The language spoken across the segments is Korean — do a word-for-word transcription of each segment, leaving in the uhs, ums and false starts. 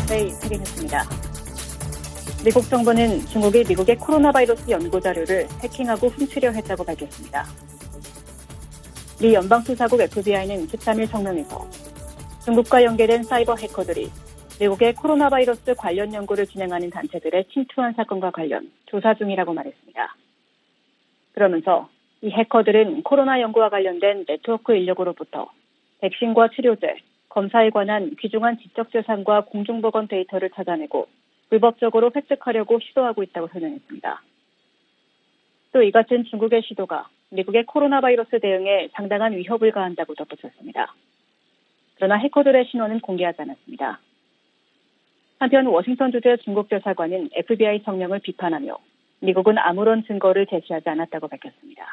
씨에스에이 세계뉴스입니다. 미국 정부는 중국이 미국의 코로나 바이러스 연구 자료를 해킹하고 훔치려 했다고 밝혔습니다. 미 연방수사국 에프비아이는 십삼 일 성명에서 중국과 연계된 사이버 해커들이 미국의 코로나 바이러스 관련 연구를 진행하는 단체들에 침투한 사건과 관련 조사 중이라고 말했습니다. 그러면서 이 해커들은 코로나 연구와 관련된 네트워크 인력으로부터 백신과 치료제, 검사에 관한 귀중한 지적재산과 공중보건 데이터를 찾아내고 불법적으로 획득하려고 시도하고 있다고 설명했습니다. 또 이 같은 중국의 시도가 미국의 코로나 바이러스 대응에 상당한 위협을 가한다고 덧붙였습니다. 그러나 해커들의 신원은 공개하지 않았습니다. 한편 워싱턴 주재 중국 대사관은 에프비아이 성명을 비판하며 미국은 아무런 증거를 제시하지 않았다고 밝혔습니다.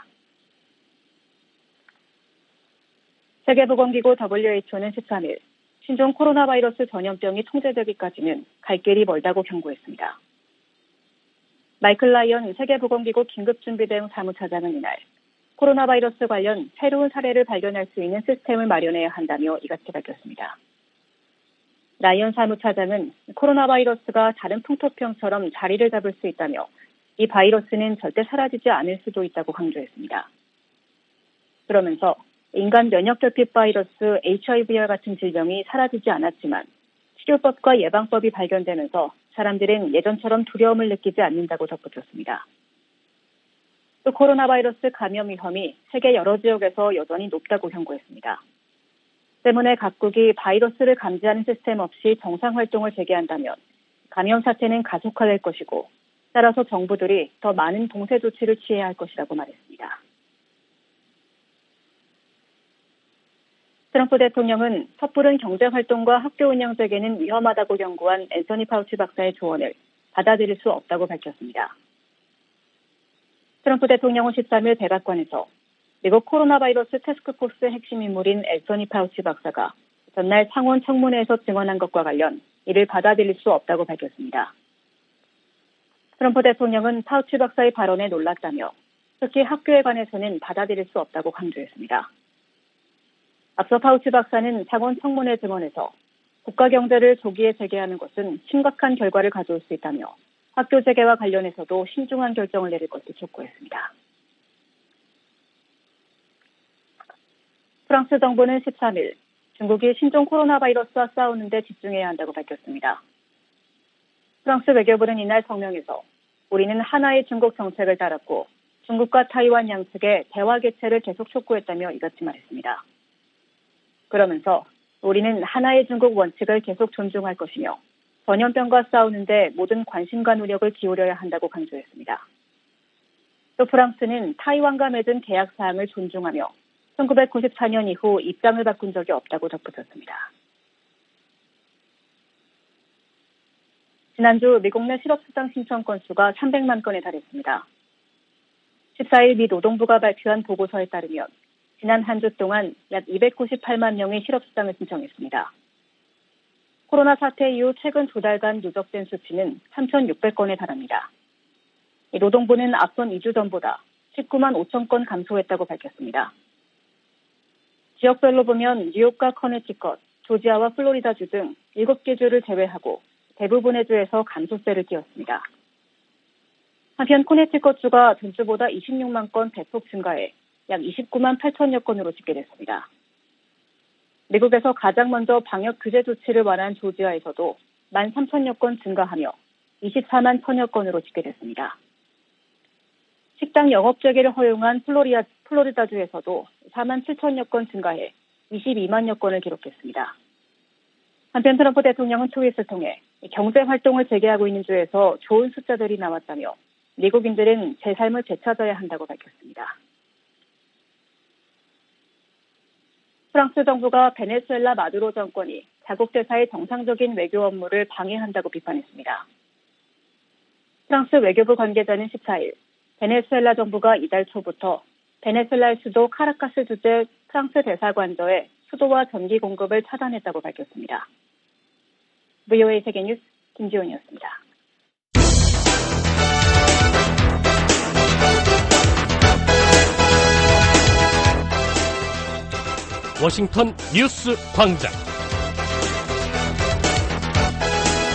세계보건기구 더블유에이치오는 십삼 일 신종 코로나 바이러스 전염병이 통제되기까지는 갈 길이 멀다고 경고했습니다. 마이클 라이언 세계보건기구 긴급준비대응 사무차장은 이날 코로나 바이러스 관련 새로운 사례를 발견할 수 있는 시스템을 마련해야 한다며 이같이 밝혔습니다. 라이언 사무차장은 코로나 바이러스가 다른 풍토병처럼 자리를 잡을 수 있다며 이 바이러스는 절대 사라지지 않을 수도 있다고 강조했습니다. 그러면서 인간 면역결핍 바이러스 에이치아이브이와 같은 질병이 사라지지 않았지만 치료법과 예방법이 발견되면서 사람들은 예전처럼 두려움을 느끼지 않는다고 덧붙였습니다. 또 코로나 바이러스 감염 위험이 세계 여러 지역에서 여전히 높다고 경고했습니다. 때문에 각국이 바이러스를 감지하는 시스템 없이 정상 활동을 재개한다면 감염 사태는 가속화될 것이고 따라서 정부들이 더 많은 봉쇄 조치를 취해야 할 것이라고 말했습니다. 트럼프 대통령은 섣부른 경제활동과 학교 운영 재개는 위험하다고 경고한 앤서니 파우치 박사의 조언을 받아들일 수 없다고 밝혔습니다. 트럼프 대통령은 십삼 일 백악관에서 미국 코로나 바이러스 태스크포스 핵심 인물인 앤서니 파우치 박사가 전날 상원 청문회에서 증언한 것과 관련 이를 받아들일 수 없다고 밝혔습니다. 트럼프 대통령은 파우치 박사의 발언에 놀랐다며 특히 학교에 관해서는 받아들일 수 없다고 강조했습니다. 앞서 파우치 박사는 상원 청문회 증언에서 국가 경제를 조기에 재개하는 것은 심각한 결과를 가져올 수 있다며 학교 재개와 관련해서도 신중한 결정을 내릴 것을 촉구했습니다. 프랑스 정부는 십삼 일 중국이 신종 코로나 바이러스와 싸우는 데 집중해야 한다고 밝혔습니다. 프랑스 외교부는 이날 성명에서 우리는 하나의 중국 정책을 따랐고 중국과 타이완 양측의 대화 개최를 계속 촉구했다며 이같이 말했습니다. 그러면서 우리는 하나의 중국 원칙을 계속 존중할 것이며 전염병과 싸우는 데 모든 관심과 노력을 기울여야 한다고 강조했습니다. 또 프랑스는 타이완과 맺은 계약 사항을 존중하며 천구백구십사 년 이후 입장을 바꾼 적이 없다고 덧붙였습니다. 지난주 미국 내 실업수당 신청 건수가 삼백만 건에 달했습니다. 십사 일 미 노동부가 발표한 보고서에 따르면 지난 한 주 동안 약 이백구십팔만 명이 실업수당을 신청했습니다. 코로나 사태 이후 최근 두 달간 누적된 수치는 삼천육백 건에 달합니다. 노동부는 앞선 이 주 전보다 십구만 오천 건 감소했다고 밝혔습니다. 지역별로 보면 뉴욕과 커네티컷, 조지아와 플로리다주 등 일곱 개 주를 제외하고 대부분의 주에서 감소세를 띄었습니다. 한편 커네티컷주가 전주보다 이십육만 건 대폭 증가해 약 이십구만 팔천여 건으로 집계됐습니다. 미국에서 가장 먼저 방역 규제 조치를 완화한 조지아에서도 만 삼천여 건 증가하며 이십사만 천여 건으로 집계됐습니다. 식당 영업 재개를 허용한 플로리아, 플로리다주에서도 사만 칠천여 건 증가해 이십이만여 건을 기록했습니다. 한편 트럼프 대통령은 트윗을 통해 경제 활동을 재개하고 있는 주에서 좋은 숫자들이 나왔다며 미국인들은 제 삶을 되찾아야 한다고 밝혔습니다. 프랑스 정부가 베네수엘라 마두로 정권이 자국 대사의 정상적인 외교 업무를 방해한다고 비판했습니다. 프랑스 외교부 관계자는 십사 일 베네수엘라 정부가 이달 초부터 베네수엘라의 수도 카라카스 주재 프랑스 대사관저에 수도와 전기 공급을 차단했다고 밝혔습니다. 브이오에이 세계뉴스 김지훈이었습니다. 워싱턴 뉴스 광장.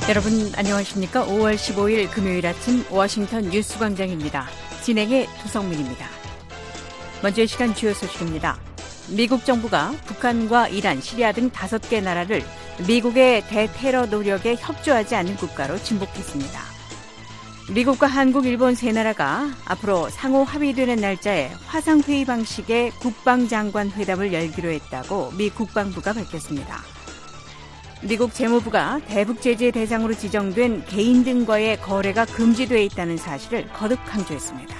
여러분 안녕하십니까? 오월 십오일 금요일 아침 워싱턴 뉴스광장입니다. 진행의 두성민입니다. 먼저 이 시간 주요 소식입니다. 미국 정부가 북한과 이란, 시리아 등 다섯 개 나라를 미국의 대테러 노력에 협조하지 않는 국가로 진복했습니다. 미국과 한국, 일본 세 나라가 앞으로 상호 합의되는 날짜에 화상회의 방식의 국방장관 회담을 열기로 했다고 미 국방부가 밝혔습니다. 미국 재무부가 대북 제재 대상으로 지정된 개인 등과의 거래가 금지되어 있다는 사실을 거듭 강조했습니다.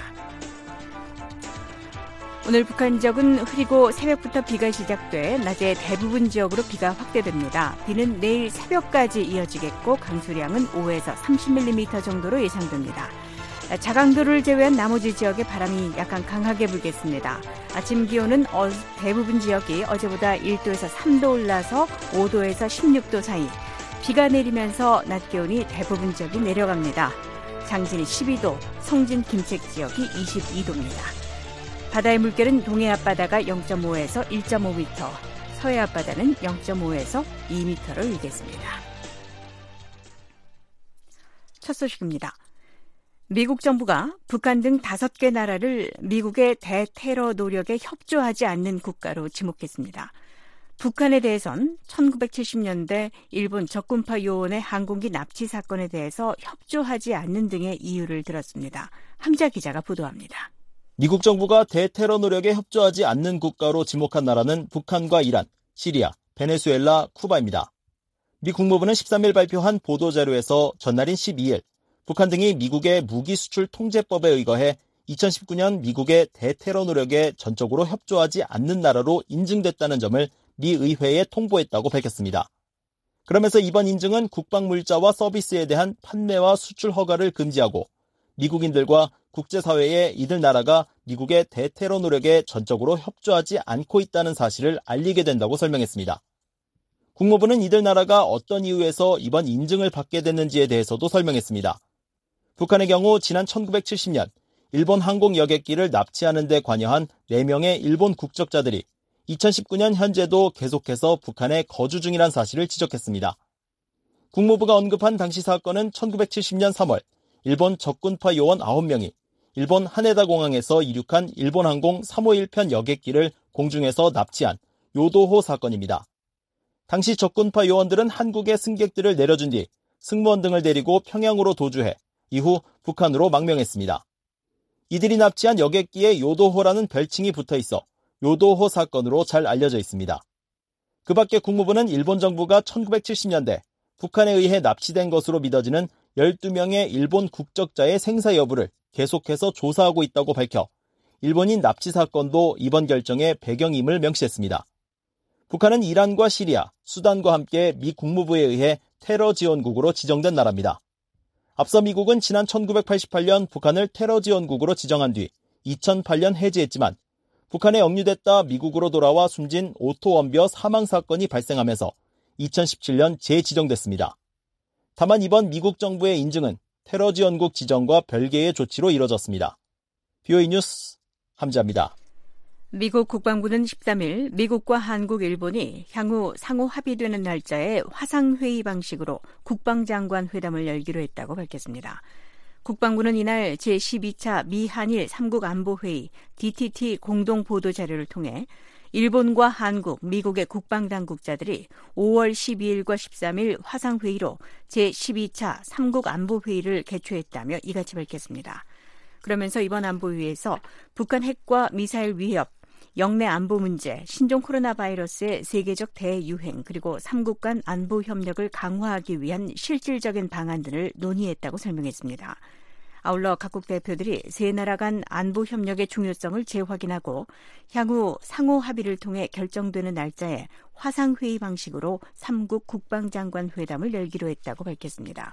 오늘 북한 지역은 흐리고 새벽부터 비가 시작돼 낮에 대부분 지역으로 비가 확대됩니다. 비는 내일 새벽까지 이어지겠고 강수량은 오에서 삼십 밀리미터 정도로 예상됩니다. 자강도를 제외한 나머지 지역에 바람이 약간 강하게 불겠습니다. 아침 기온은 어, 대부분 지역이 어제보다 일도에서 삼도 올라서 오도에서 십육도 사이, 비가 내리면서 낮 기온이 대부분 지역이 내려갑니다. 장진이 십이도, 성진 김책 지역이 이십이도입니다. 바다의 물결은 동해 앞바다가 영점오에서 일점오 미터, 서해 앞바다는 영점오에서 이 미터로 일겠습니다. 첫 소식입니다. 미국 정부가 북한 등 다섯 개 나라를 미국의 대테러 노력에 협조하지 않는 국가로 지목했습니다. 북한에 대해선 천구백칠십 년대 일본 적군파 요원의 항공기 납치 사건에 대해서 협조하지 않는 등의 이유를 들었습니다. 함자 기자가 보도합니다. 미국 정부가 대테러 노력에 협조하지 않는 국가로 지목한 나라는 북한과 이란, 시리아, 베네수엘라, 쿠바입니다. 미 국무부는 십삼일 발표한 보도자료에서 전날인 십이일 북한 등이 미국의 무기 수출 통제법에 의거해 이천십구 년 미국의 대테러 노력에 전적으로 협조하지 않는 나라로 인증됐다는 점을 미 의회에 통보했다고 밝혔습니다. 그러면서 이번 인증은 국방물자와 서비스에 대한 판매와 수출 허가를 금지하고 미국인들과 국제사회에 이들 나라가 미국의 대테러 노력에 전적으로 협조하지 않고 있다는 사실을 알리게 된다고 설명했습니다. 국무부는 이들 나라가 어떤 이유에서 이번 인증을 받게 됐는지에 대해서도 설명했습니다. 북한의 경우 지난 천구백칠십 년 일본 항공 여객기를 납치하는 데 관여한 네 명의 일본 국적자들이 이천십구 년 현재도 계속해서 북한에 거주 중이란 사실을 지적했습니다. 국무부가 언급한 당시 사건은 천구백칠십 년 삼월 일본 적군파 요원 아홉 명이 일본 하네다 공항에서 이륙한 일본 항공 삼오일 편 여객기를 공중에서 납치한 요도호 사건입니다. 당시 적군파 요원들은 한국의 승객들을 내려준 뒤 승무원 등을 데리고 평양으로 도주해 이후 북한으로 망명했습니다. 이들이 납치한 여객기에 요도호라는 별칭이 붙어있어 요도호 사건으로 잘 알려져 있습니다. 그 밖에 국무부는 일본 정부가 천구백칠십 년대 북한에 의해 납치된 것으로 믿어지는 열두 명의 일본 국적자의 생사 여부를 계속해서 조사하고 있다고 밝혀 일본인 납치 사건도 이번 결정의 배경임을 명시했습니다. 북한은 이란과 시리아, 수단과 함께 미 국무부에 의해 테러 지원국으로 지정된 나라입니다. 앞서 미국은 지난 천구백팔십팔 년 북한을 테러 지원국으로 지정한 뒤 이천팔 년 해제했지만 북한에 억류됐다 미국으로 돌아와 숨진 오토 원비어 사망 사건이 발생하면서 이천십칠 년 재지정됐습니다. 다만 이번 미국 정부의 인증은 테러 지원국 지정과 별개의 조치로 이뤄졌습니다. 비오이 뉴스 함자입니다. 미국 국방부는 십삼일 미국과 한국, 일본이 향후 상호 합의되는 날짜에 화상회의 방식으로 국방장관 회담을 열기로 했다고 밝혔습니다. 국방부는 이날 제십이 차 미한일 삼국 안보회의 디티티 공동보도자료를 통해 일본과 한국, 미국의 국방당국자들이 오월 십이일과 십삼일 화상회의로 제십이 차 삼국 안보회의를 개최했다며 이같이 밝혔습니다. 그러면서 이번 안보회의에서 북한 핵과 미사일 위협, 영내 안보 문제, 신종 코로나 바이러스의 세계적 대유행, 그리고 삼국 간 안보 협력을 강화하기 위한 실질적인 방안 등을 논의했다고 설명했습니다. 아울러 각국 대표들이 세 나라 간 안보 협력의 중요성을 재확인하고 향후 상호 합의를 통해 결정되는 날짜에 화상회의 방식으로 삼국 국방장관 회담을 열기로 했다고 밝혔습니다.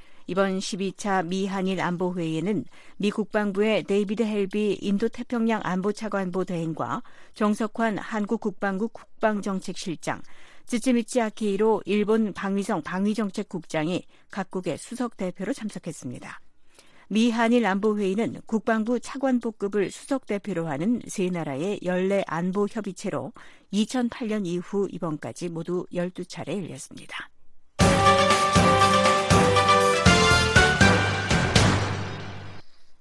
이번 십이 차 미한일 안보회의에는 미 국방부의 데이비드 헬비 인도태평양 안보차관보 대행과 정석환 한국 국방부 국방정책실장, 쯔츠미치 아키히로 일본 방위성 방위정책국장이 각국의 수석 대표로 참석했습니다. 미한일 안보회의는 국방부 차관보급을 수석 대표로 하는 세 나라의 연례 안보협의체로 이천팔 년 이후 이번까지 모두 열두 차례 열렸습니다.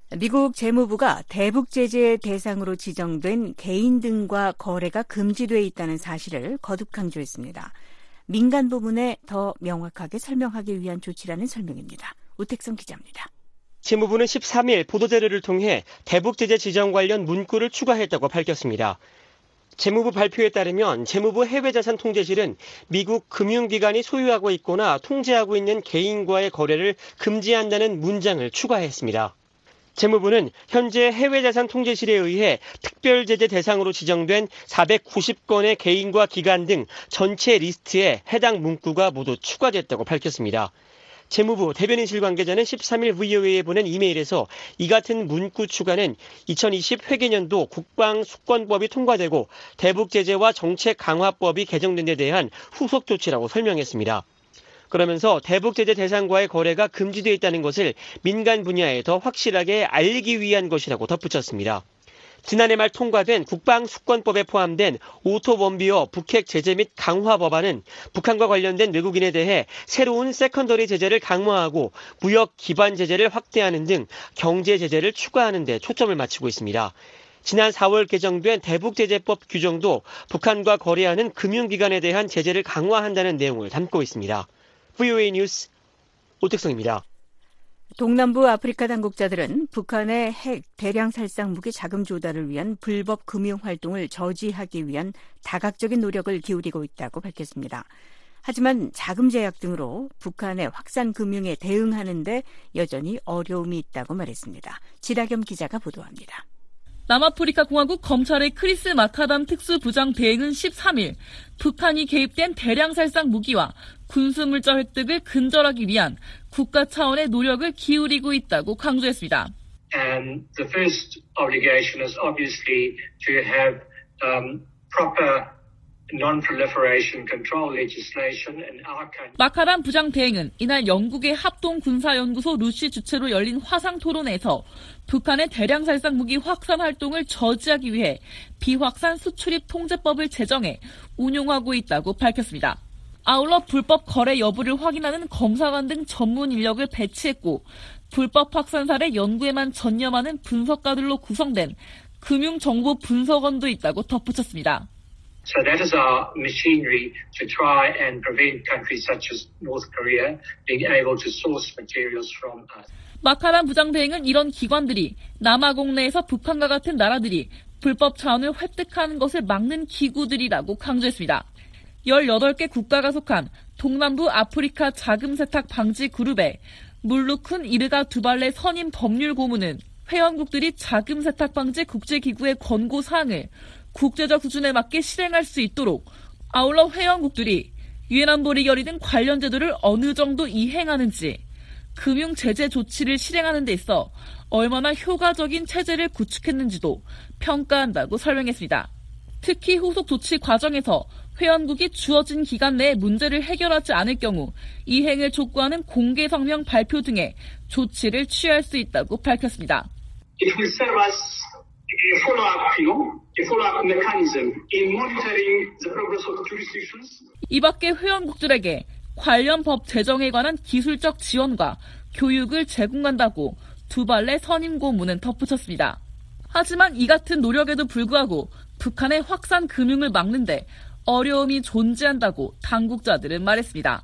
미국 재무부가 대북 제재 대상으로 지정된 개인 등과 거래가 금지돼 있다는 사실을 거듭 강조했습니다. 민간 부문에 더 명확하게 설명하기 위한 조치라는 설명입니다. 우택성 기자입니다. 재무부는 십삼 일 보도자료를 통해 대북 제재 지정 관련 문구를 추가했다고 밝혔습니다. 재무부 발표에 따르면 재무부 해외자산 통제실은 미국 금융기관이 소유하고 있거나 통제하고 있는 개인과의 거래를 금지한다는 문장을 추가했습니다. 재무부는 현재 해외자산 통제실에 의해 특별제재 대상으로 지정된 사백구십 건의 개인과 기관 등 전체 리스트에 해당 문구가 모두 추가됐다고 밝혔습니다. 재무부 대변인실 관계자는 십삼 일 브이오에이에 보낸 이메일에서 이 같은 문구 추가는 이천이십 회계년도 국방수권법이 통과되고 대북제재와 정책강화법이 개정된 데 대한 후속 조치라고 설명했습니다. 그러면서 대북제재 대상과의 거래가 금지되어 있다는 것을 민간 분야에 더 확실하게 알리기 위한 것이라고 덧붙였습니다. 지난해 말 통과된 국방수권법에 포함된 오토범비어 북핵 제재 및 강화 법안은 북한과 관련된 외국인에 대해 새로운 세컨더리 제재를 강화하고 무역 기반 제재를 확대하는 등 경제 제재를 추가하는 데 초점을 맞추고 있습니다. 지난 사월 개정된 대북제재법 규정도 북한과 거래하는 금융기관에 대한 제재를 강화한다는 내용을 담고 있습니다. 브이오에이 뉴스 오택성입니다. 동남부 아프리카 당국자들은 북한의 핵 대량 살상 무기 자금 조달을 위한 불법 금융 활동을 저지하기 위한 다각적인 노력을 기울이고 있다고 밝혔습니다. 하지만 자금 제약 등으로 북한의 확산 금융에 대응하는 데 여전히 어려움이 있다고 말했습니다. 지라겸 기자가 보도합니다. 남아프리카 공화국 검찰의 크리스 마카담 특수부장 대행은 십삼 일 북한이 개입된 대량 살상 무기와 군수물자 획득을 근절하기 위한 국가 차원의 노력을 기울이고 있다고 강조했습니다. And the first obligation is obviously to have um, proper non-proliferation control legislation in our country. 마카담 부장 대행은 이날 영국의 합동군사연구소 루시 주최로 열린 화상토론에서 북한의 대량 살상 무기 확산 활동을 저지하기 위해 비확산 수출입 통제법을 제정해 운용하고 있다고 밝혔습니다. 아울러 불법 거래 여부를 확인하는 검사관 등 전문 인력을 배치했고 불법 확산 사례 연구에만 전념하는 분석가들로 구성된 금융정보 분석원도 있다고 덧붙였습니다. So that is our machinery to try and prevent countries such as North Korea being able to source materials from us. 마카람 부장대행은 이런 기관들이 남아공 내에서 북한과 같은 나라들이 불법 자원을 획득하는 것을 막는 기구들이라고 강조했습니다. 열여덟 개 국가가 속한 동남부 아프리카 자금 세탁 방지 그룹의 물루큰 이르가 두발레 선임 법률 고문은 회원국들이 자금 세탁 방지 국제기구의 권고 사항을 국제적 수준에 맞게 실행할 수 있도록 아울러 회원국들이 유엔 안보리 결의 등 관련 제도를 어느 정도 이행하는지 금융 제재 조치를 실행하는 데 있어 얼마나 효과적인 체제를 구축했는지도 평가한다고 설명했습니다. 특히 후속 조치 과정에서 회원국이 주어진 기간 내에 문제를 해결하지 않을 경우 이행을 촉구하는 공개 성명 발표 등의 조치를 취할 수 있다고 밝혔습니다. It will serve us a follow-up view, a follow-up mechanism in monitoring the progress of jurisdictions. 이 밖에 회원국들에게 관련 법 제정에 관한 기술적 지원과 교육을 제공한다고 두발레 선임 고문은 덧붙였습니다. 하지만 이 같은 노력에도 불구하고 북한의 확산 금융을 막는데 어려움이 존재한다고 당국자들은 말했습니다.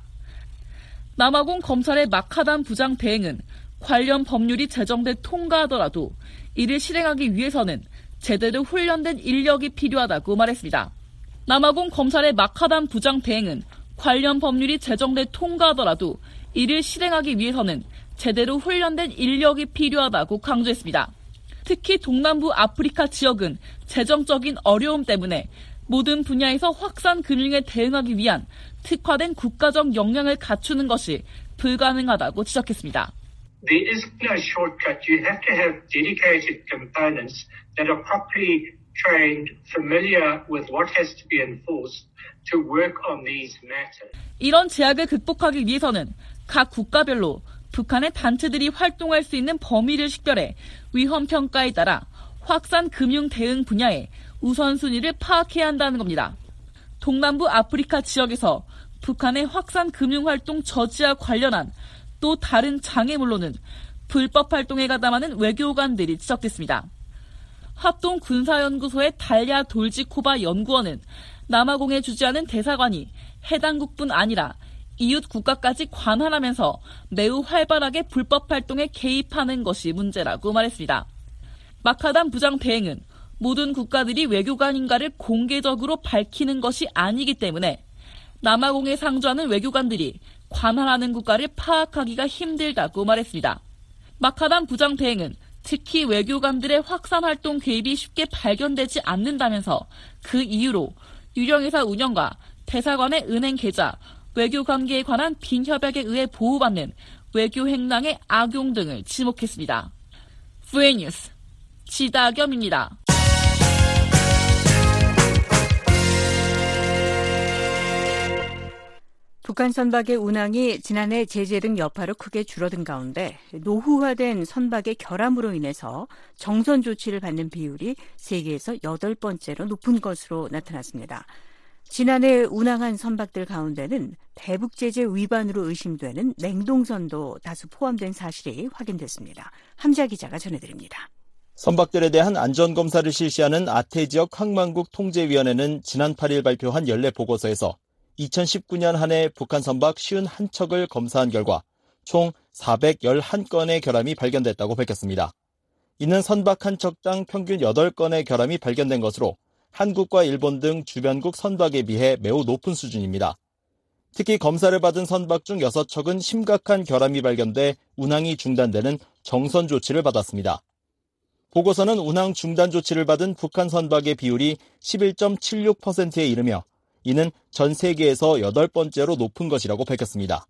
남아공 검찰의 마카담 부장 대행은 관련 법률이 제정돼 통과하더라도 이를 실행하기 위해서는 제대로 훈련된 인력이 필요하다고 말했습니다. 남아공 검찰의 마카담 부장 대행은 관련 법률이 제정돼 통과하더라도 이를 실행하기 위해서는 제대로 훈련된 인력이 필요하다고 강조했습니다. 특히 동남부 아프리카 지역은 재정적인 어려움 때문에 모든 분야에서 확산 금융에 대응하기 위한 특화된 국가적 역량을 갖추는 것이 불가능하다고 지적했습니다. There is no shortcut. You have to have dedicated components that are properly trained, familiar with what has to be enforced to work on these matters. 이런 제약을 극복하기 위해서는 각 국가별로 북한의 단체들이 활동할 수 있는 범위를 식별해 위험 평가에 따라 확산 금융 대응 분야에 우선순위를 파악해야 한다는 겁니다. 동남부 아프리카 지역에서 북한의 확산 금융활동 저지와 관련한 또 다른 장애물로는 불법 활동에 가담하는 외교관들이 지적됐습니다. 합동군사연구소의 달야 돌지코바 연구원은 남아공에 주재하는 대사관이 해당국뿐 아니라 이웃 국가까지 관할하면서 매우 활발하게 불법 활동에 개입하는 것이 문제라고 말했습니다. 마카담 부장 대행은 모든 국가들이 외교관인가를 공개적으로 밝히는 것이 아니기 때문에 남아공에 상주하는 외교관들이 관할하는 국가를 파악하기가 힘들다고 말했습니다. 마카담 부장 대행은 특히 외교관들의 확산활동 개입이 쉽게 발견되지 않는다면서 그 이유로 유령회사 운영과 대사관의 은행 계좌, 외교관계에 관한 빈협약에 의해 보호받는 외교행랑의 악용 등을 지목했습니다. 브이뉴스 지다겸입니다. 북한 선박의 운항이 지난해 제재 등 여파로 크게 줄어든 가운데 노후화된 선박의 결함으로 인해서 정선 조치를 받는 비율이 세계에서 여덟 번째로 높은 것으로 나타났습니다. 지난해 운항한 선박들 가운데는 대북 제재 위반으로 의심되는 냉동선도 다수 포함된 사실이 확인됐습니다. 함자 기자가 전해드립니다. 선박들에 대한 안전검사를 실시하는 아태지역 항만국 통제위원회는 지난 팔 일 발표한 연례 보고서에서 이천십구 년 한 해 북한 선박 오십일 척을 검사한 결과 총 사백십일 건의 결함이 발견됐다고 밝혔습니다. 이는 선박 한 척당 평균 여덟 건의 결함이 발견된 것으로 한국과 일본 등 주변국 선박에 비해 매우 높은 수준입니다. 특히 검사를 받은 선박 중 여섯 척은 심각한 결함이 발견돼 운항이 중단되는 정선 조치를 받았습니다. 보고서는 운항 중단 조치를 받은 북한 선박의 비율이 십일 점 칠육 퍼센트에 이르며 이는 전 세계에서 여덟 번째로 높은 것이라고 밝혔습니다.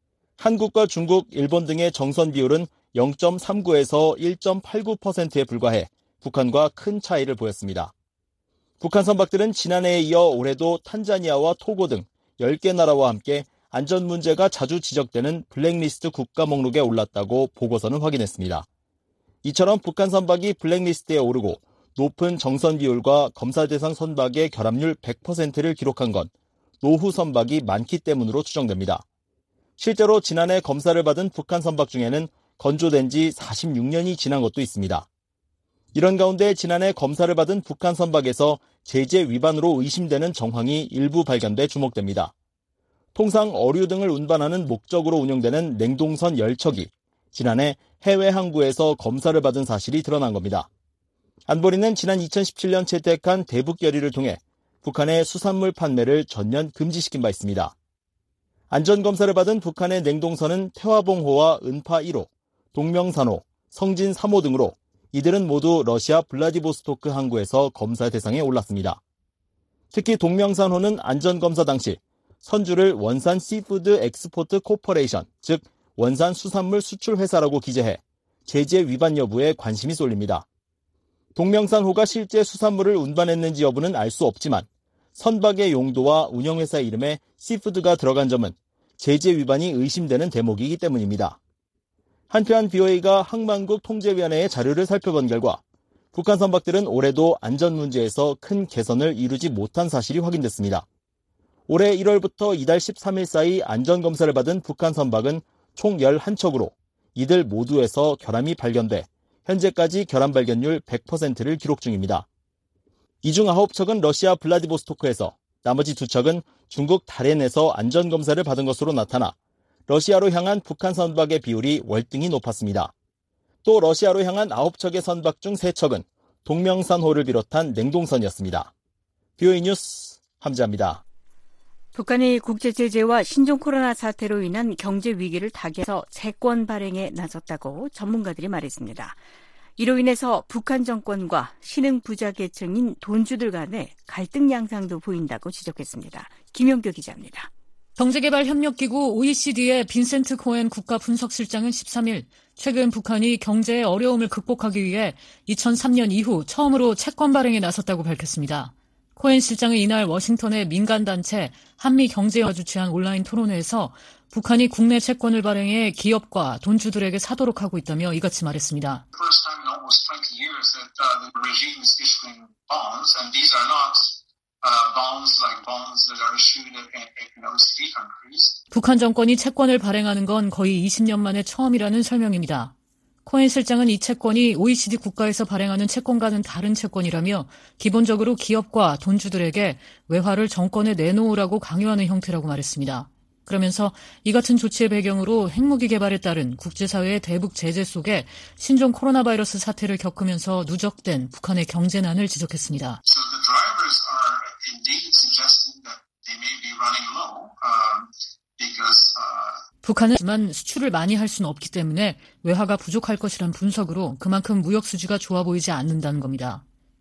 한국과 중국, 일본 등의 정선 비율은 영 점 삼구에서 일 점 팔구 퍼센트에 불과해 북한과 큰 차이를 보였습니다. 북한 선박들은 지난해에 이어 올해도 탄자니아와 토고 등 열 개 나라와 함께 안전 문제가 자주 지적되는 블랙리스트 국가 목록에 올랐다고 보고서는 확인했습니다. 이처럼 북한 선박이 블랙리스트에 오르고 높은 정선 비율과 검사 대상 선박의 결함률 백 퍼센트를 기록한 건 노후 선박이 많기 때문으로 추정됩니다. 실제로 지난해 검사를 받은 북한 선박 중에는 건조된 지 사십육 년이 지난 것도 있습니다. 이런 가운데 지난해 검사를 받은 북한 선박에서 제재 위반으로 의심되는 정황이 일부 발견돼 주목됩니다. 통상 어류 등을 운반하는 목적으로 운영되는 냉동선 열 척이 지난해 해외 항구에서 검사를 받은 사실이 드러난 겁니다. 안보리는 지난 이천십칠 년 채택한 대북 결의를 통해 북한의 수산물 판매를 전면 금지시킨 바 있습니다. 안전검사를 받은 북한의 냉동선은 태화봉호와 은파 일 호, 동명산호, 성진 삼 호 등으로 이들은 모두 러시아 블라디보스토크 항구에서 검사 대상에 올랐습니다. 특히 동명산호는 안전검사 당시 선주를 원산 시푸드 엑스포트 코퍼레이션, 즉 원산 수산물 수출 회사라고 기재해 제재 위반 여부에 관심이 쏠립니다. 동명산호가 실제 수산물을 운반했는지 여부는 알 수 없지만 선박의 용도와 운영회사의 이름에 시푸드가 들어간 점은 제재 위반이 의심되는 대목이기 때문입니다. 한편 비오에이가 항만국 통제위원회의 자료를 살펴본 결과 북한 선박들은 올해도 안전 문제에서 큰 개선을 이루지 못한 사실이 확인됐습니다. 올해 일월부터 이달 십삼 일 사이 안전검사를 받은 북한 선박은 총 열일 척으로 이들 모두에서 결함이 발견돼 현재까지 결함 발견률 백 퍼센트를 기록 중입니다. 이 중 아홉 척은 러시아 블라디보스토크에서, 나머지 두 척은 중국 다롄에서 안전검사를 받은 것으로 나타나 러시아로 향한 북한 선박의 비율이 월등히 높았습니다. 또 러시아로 향한 아홉 척의 선박 중 세 척은 동명산호를 비롯한 냉동선이었습니다. 비오에이 뉴스 함자입니다. 북한이 국제제재와 신종 코로나 사태로 인한 경제 위기를 타개해서 채권 발행에 나섰다고 전문가들이 말했습니다. 이로 인해서 북한 정권과 신흥 부자 계층인 돈주들 간의 갈등 양상도 보인다고 지적했습니다. 김용교 기자입니다. 경제개발협력기구 오이시디의 빈센트 코엔 국가분석실장은 십삼 일 최근 북한이 경제의 어려움을 극복하기 위해 이천삼 년 이후 처음으로 채권 발행에 나섰다고 밝혔습니다. 코엔 실장은 이날 워싱턴의 민간단체 한미경제연구가 주최한 온라인 토론회에서 북한이 국내 채권을 발행해 기업과 돈주들에게 사도록 하고 있다며 이같이 말했습니다. 북한 정권이 채권을 발행하는 건 거의 이십 년 만에 처음이라는 설명입니다. 코엔 실장은 이 채권이 오이시디 국가에서 발행하는 채권과는 다른 채권이라며 기본적으로 기업과 돈주들에게 외화를 정권에 내놓으라고 강요하는 형태라고 말했습니다. 그러면서 이 같은 조치의 배경으로 핵무기 개발에 따른 국제사회의 대북 제재 속에 신종 코로나 바이러스 사태를 겪으면서 누적된 북한의 경제난을 지적했습니다. So the drivers are indeed suggesting that they may be running low um, because uh... 북한은 하지만 수출을 많이 할 수는 없기 때문에 외화가 부족할 것이란 분석으로 그만큼 무역 수지가 좋아 보이지 않는다는 겁니다.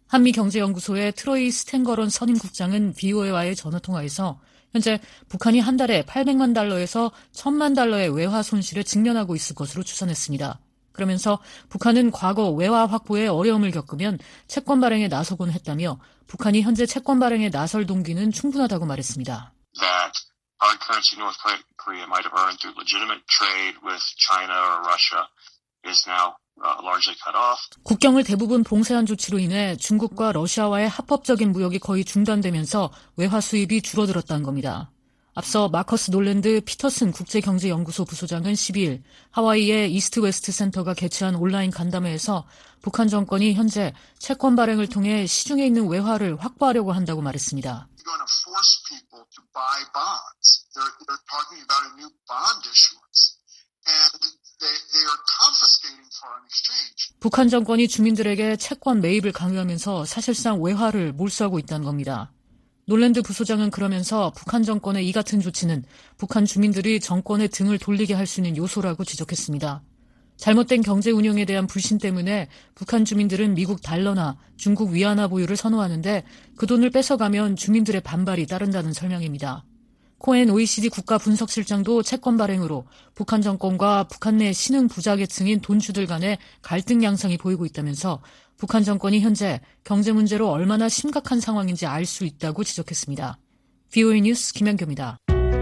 한미경제연구소의 트로이 스탠거런 선임국장은 비오에이와의 전화통화에서 현재 북한이 한 달에 팔백만 달러에서 천만 달러의 외화 손실에 직면하고 있을 것으로 추산했습니다. 그러면서 북한은 과거 외화 확보에 어려움을 겪으면 채권 발행에 나서곤 했다며 북한이 현재 채권 발행에 나설 동기는 충분하다고 말했습니다. That hard currency North Korea might have earned through legitimate trade with China or Russia is now uh, largely cut off. 국경을 대부분 봉쇄한 조치로 인해 중국과 러시아와의 합법적인 무역이 거의 중단되면서 외화 수입이 줄어들었다는 겁니다. 앞서 마커스 놀랜드 피터슨 국제경제연구소 부소장은 십이일 하와이의 이스트 웨스트 센터가 개최한 온라인 간담회에서 북한 정권이 현재 채권 발행을 통해 시중에 있는 외화를 확보하려고 한다고 말했습니다. You're going to force people to buy bonds. They're, they're talking about a new bond issuance. And they, they are confiscating foreign exchange. 북한 정권이 주민들에게 채권 매입을 강요하면서 사실상 외화를 몰수하고 있다는 겁니다. 놀랜드 부소장은 그러면서 북한 정권의 이 같은 조치는 북한 주민들이 정권의 등을 돌리게 할 수 있는 요소라고 지적했습니다. 잘못된 경제 운영에 대한 불신 때문에 북한 주민들은 미국 달러나 중국 위안화 보유를 선호하는데 그 돈을 뺏어가면 주민들의 반발이 따른다는 설명입니다. 코엔 오이시디 국가 분석실장도 채권 발행으로 북한 정권과 북한 내 신흥 부자 계층인 돈주들 간의 갈등 양상이 보이고 있다면서 북한 정권이 현재 경제 문제로 얼마나 심각한 상황인지 알 수 있다고 지적했습니다. 비오에이 뉴스 김현교입니다.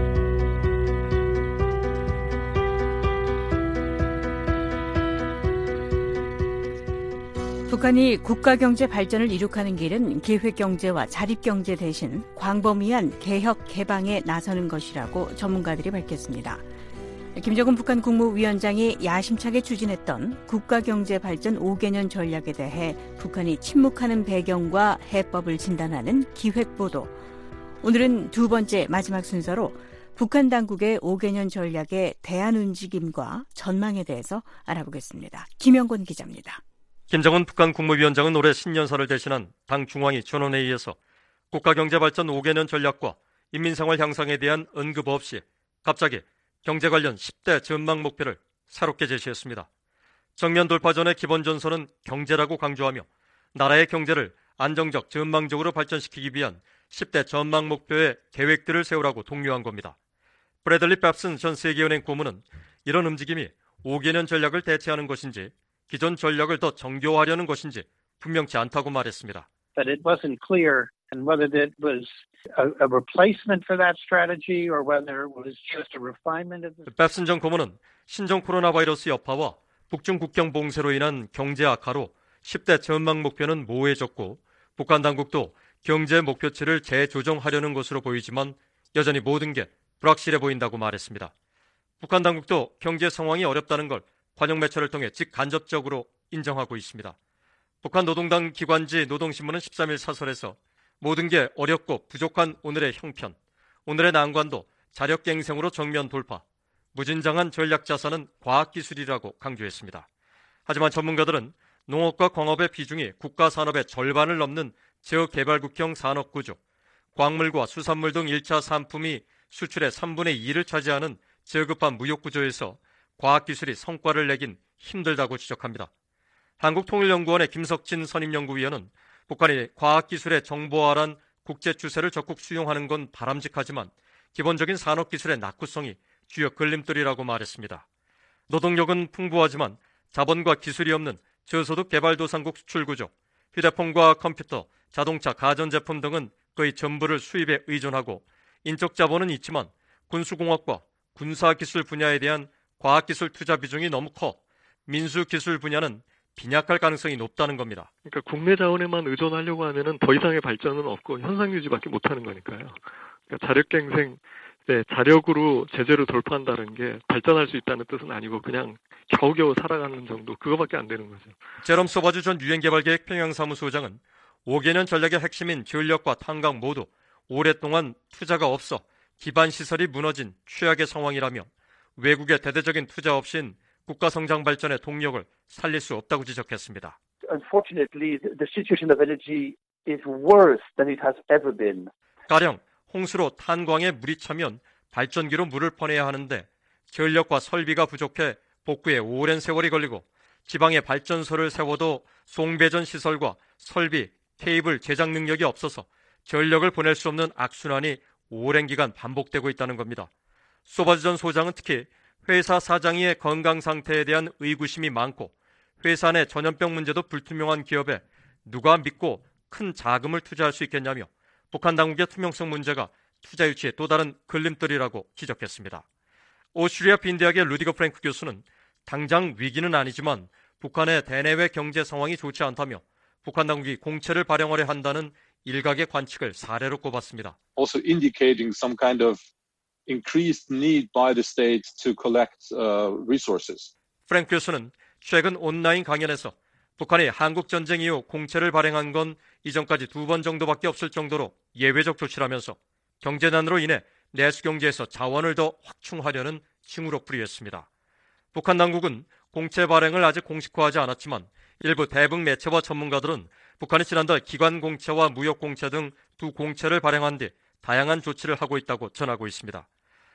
북한이 국가경제 발전을 이룩하는 길은 기획경제와 자립경제 대신 광범위한 개혁 개방에 나서는 것이라고 전문가들이 밝혔습니다. 김정은 북한 국무위원장이 야심차게 추진했던 국가경제 발전 오 개년 전략에 대해 북한이 침묵하는 배경과 해법을 진단하는 기획보도. 오늘은 두 번째 마지막 순서로 북한 당국의 오 개년 전략의 대안 움직임과 전망에 대해서 알아보겠습니다. 김영곤 기자입니다. 김정은 북한 국무위원장은 올해 신년사를 대신한 당 중앙위 전원회의에서 국가경제발전 오 개년 전략과 인민생활 향상에 대한 언급 없이 갑자기 경제 관련 십 대 전망 목표를 새롭게 제시했습니다. 정면 돌파 전의 기본 전선은 경제라고 강조하며 나라의 경제를 안정적 전망적으로 발전시키기 위한 십 대 전망 목표의 계획들을 세우라고 독려한 겁니다. 브래들리 팹슨 전 세계은행 고문은 이런 움직임이 오 개년 전략을 대체하는 것인지 기존 전략을 더 정교화하려는 것인지 분명치 않다고 말했습니다. But it wasn't clear and whether it was a, a replacement for that strategy or whether it was just a refinement of the... 팹슨 전 고문은 신종 코로나 바이러스 여파와 북중 국경 봉쇄로 인한 경제 악화로 십 대 전망 목표는 모호해졌고 북한 당국도 경제 목표치를 재조정하려는 것으로 보이지만 여전히 모든 게 불확실해 보인다고 말했습니다. 북한 당국도 경제 상황이 어렵다는 걸 관영 매체를 통해 직간접적으로 인정하고 있습니다. 북한 노동당 기관지 노동신문은 십삼일 사설에서 모든 게 어렵고 부족한 오늘의 형편, 오늘의 난관도 자력갱생으로 정면 돌파, 무진장한 전략 자산은 과학기술이라고 강조했습니다. 하지만 전문가들은 농업과 광업의 비중이 국가 산업의 절반을 넘는 저개발국형 산업구조, 광물과 수산물 등 일 차 산품이 수출의 삼분의 이를 차지하는 저급한 무역구조에서 과학기술이 성과를 내긴 힘들다고 지적합니다. 한국통일연구원의 김석진 선임연구위원은 북한이 과학기술의 정보화란 국제 추세를 적극 수용하는 건 바람직하지만 기본적인 산업기술의 낙후성이 주요 걸림돌이라고 말했습니다. 노동력은 풍부하지만 자본과 기술이 없는 저소득 개발도상국 수출구조, 휴대폰과 컴퓨터, 자동차, 가전제품 등은 거의 전부를 수입에 의존하고 인적 자본은 있지만 군수공학과 군사기술 분야에 대한 과학기술 투자 비중이 너무 커 민수기술 분야는 빈약할 가능성이 높다는 겁니다. 그러니까 국내 자원에만 의존하려고 하면은 더 이상의 발전은 없고 현상 유지밖에 못하는 거니까요. 그러니까 자력갱생 네, 자력으로 제재로 돌파한다는 게 발전할 수 있다는 뜻은 아니고 그냥 겨우겨우 살아가는 정도, 그거밖에 안 되는 거죠. 제롬 소바주 전 유엔개발계획 평양사무소장은 오 개년 전략의 핵심인 전력과 탄광 모두 오랫동안 투자가 없어 기반 시설이 무너진 최악의 상황이라며 외국의 대대적인 투자 없인 국가 성장 발전의 동력을 살릴 수 없다고 지적했습니다. Unfortunately, the situation of energy is worse than it has ever been. 가령 홍수로 탄광에 물이 차면 발전기로 물을 퍼내야 하는데 전력과 설비가 부족해 복구에 오랜 세월이 걸리고 지방에 발전소를 세워도 송배전 시설과 설비, 케이블 제작 능력이 없어서 전력을 보낼 수 없는 악순환이 오랜 기간 반복되고 있다는 겁니다. 소바주 전 소장은 특히 회사 사장의 건강 상태에 대한 의구심이 많고 회사 내 전염병 문제도 불투명한 기업에 누가 믿고 큰 자금을 투자할 수 있겠냐며 북한 당국의 투명성 문제가 투자 유치의 또 다른 걸림돌이라고 지적했습니다. 오스트리아 빈 대학의 루디거 프랭크 교수는 당장 위기는 아니지만 북한의 대내외 경제 상황이 좋지 않다며 북한 당국이 공채를 발행하려 한다는 일각의 관측을 사례로 꼽았습니다. Also indicating some kind of increased need by the state to collect uh, resources. 프랭크 교수는 최근 온라인 강연에서 북한이 한국 전쟁 이후 공채를 발행한 건 이전까지 두 번 정도밖에 없을 정도로 예외적 조치라면서 경제난으로 인해 내수 경제에서 자원을 더 확충하려는 징후로 풀이했습니다. 북한 당국은 공채 발행을 아직 공식화하지 않았지만 일부 대북 매체와 전문가들은 북한이 지난달 기관 공채와 무역 공채 등 두 공채를 발행한 뒤 다양한 조치를 하고 있다고 전하고 있습니다.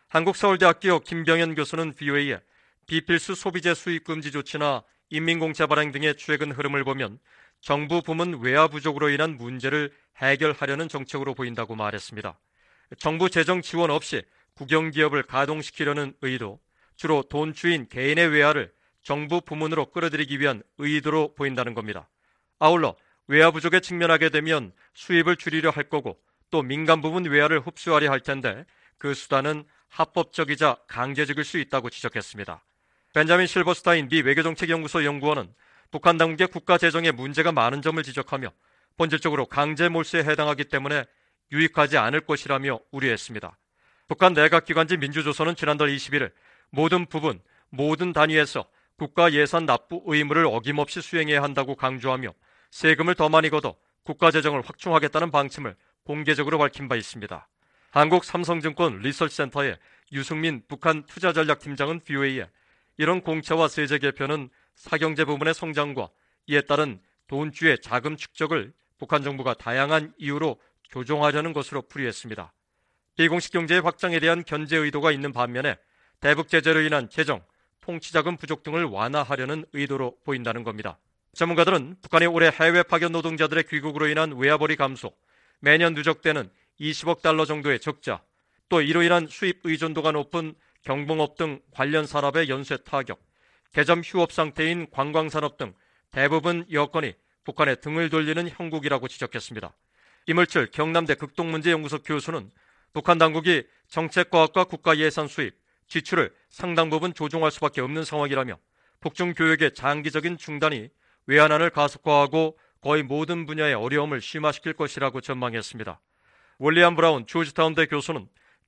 한국서울대학교 김병현 교수는 브이오에이에 비필수 소비재 수입 금지 조치나 인민공채 발행 등의 최근 흐름을 보면 정부 부문 외화 부족으로 인한 문제를 해결하려는 정책으로 보인다고 말했습니다. 정부 재정 지원 없이 국영기업을 가동시키려는 의도, 주로 돈주인 개인의 외화를 정부 부문으로 끌어들이기 위한 의도로 보인다는 겁니다. 아울러 외화 부족에 직면하게 되면 수입을 줄이려 할 거고 또 민간 부문 외화를 흡수하려 할 텐데 그 수단은 합법적이자 강제적일 수 있다고 지적했습니다. 벤자민 실버스타인 미 외교정책연구소 연구원은 북한 당국의 국가 재정에 문제가 많은 점을 지적하며 본질적으로 강제 몰수에 해당하기 때문에 유익하지 않을 것이라며 우려했습니다. 북한 내각기관지 민주조선은 지난달 이십일일 모든 부분, 모든 단위에서 국가 예산 납부 의무를 어김없이 수행해야 한다고 강조하며 세금을 더 많이 걷어 국가 재정을 확충하겠다는 방침을 공개적으로 밝힌 바 있습니다. 한국 삼성증권 리서치센터의 유승민 북한 투자전략팀장은 브이오에이에 이런 공채와 세제 개편은 사경제 부문의 성장과 이에 따른 돈주의 자금 축적을 북한 정부가 다양한 이유로 조종하려는 것으로 풀이했습니다. 비공식 경제의 확장에 대한 견제 의도가 있는 반면에 대북 제재로 인한 재정, 통치자금 부족 등을 완화하려는 의도로 보인다는 겁니다. 전문가들은 북한이 올해 해외 파견 노동자들의 귀국으로 인한 외화벌이 감소, 매년 누적되는 이십억 달러 정도의 적자, 또 이로 인한 수입 의존도가 높은 경공업 등 관련 산업의 연쇄 타격, 개점 휴업 상태인 관광산업 등 대부분 여건이 북한에 등을 돌리는 형국이라고 지적했습니다. 이물철 경남대 극동문제연구소 교수는 북한 당국이 정책과학과 국가 예산 수입, 지출을 상당 부분 조종할 수밖에 없는 상황이라며 북중 교역의 장기적인 중단이 외환환을 가속화하고 거의 모든 분야의 어려움을 심화시킬 것이라고 전망했습니다. 월리안 브라운 조지타운대 교수는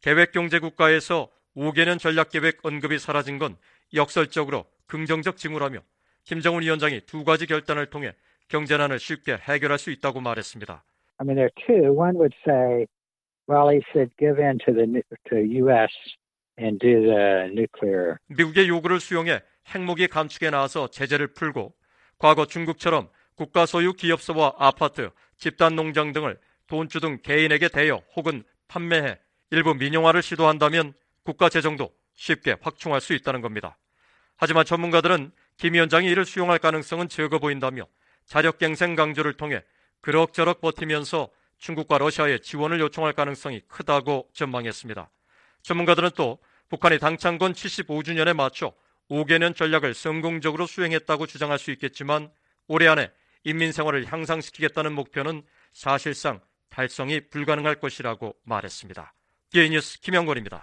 계획경제국가에서 오 개년 전략계획 언급이 사라진 건 역설적으로 긍정적 징후라며 김정은 위원장이 두 가지 결단을 통해 경제난을 쉽게 해결할 수 있다고 말했습니다. I mean, there are two. One would say, well, he should give in to the to U S and do the nuclear. 미국의 요구를 수용해 핵무기 감축에 나와서 제재를 풀고 과거 중국처럼 국가 소유 기업소와 아파트, 집단 농장 등을 돈주 등 개인에게 대여 혹은 판매해 일부 민영화를 시도한다면 국가 재정도 쉽게 확충할 수 있다는 겁니다. 하지만 전문가들은 김 위원장이 이를 수용할 가능성은 적어 보인다며 자력갱생 강조를 통해 그럭저럭 버티면서 중국과 러시아의 지원을 요청할 가능성이 크다고 전망했습니다. 전문가들은 또 북한이 당창건 칠십오 주년에 맞춰 오 개년 전략을 성공적으로 수행했다고 주장할 수 있겠지만 올해 안에 인민생활을 향상시키겠다는 목표는 사실상 달성이 불가능할 것이라고 말했습니다. 디에이뉴스 김영걸입니다.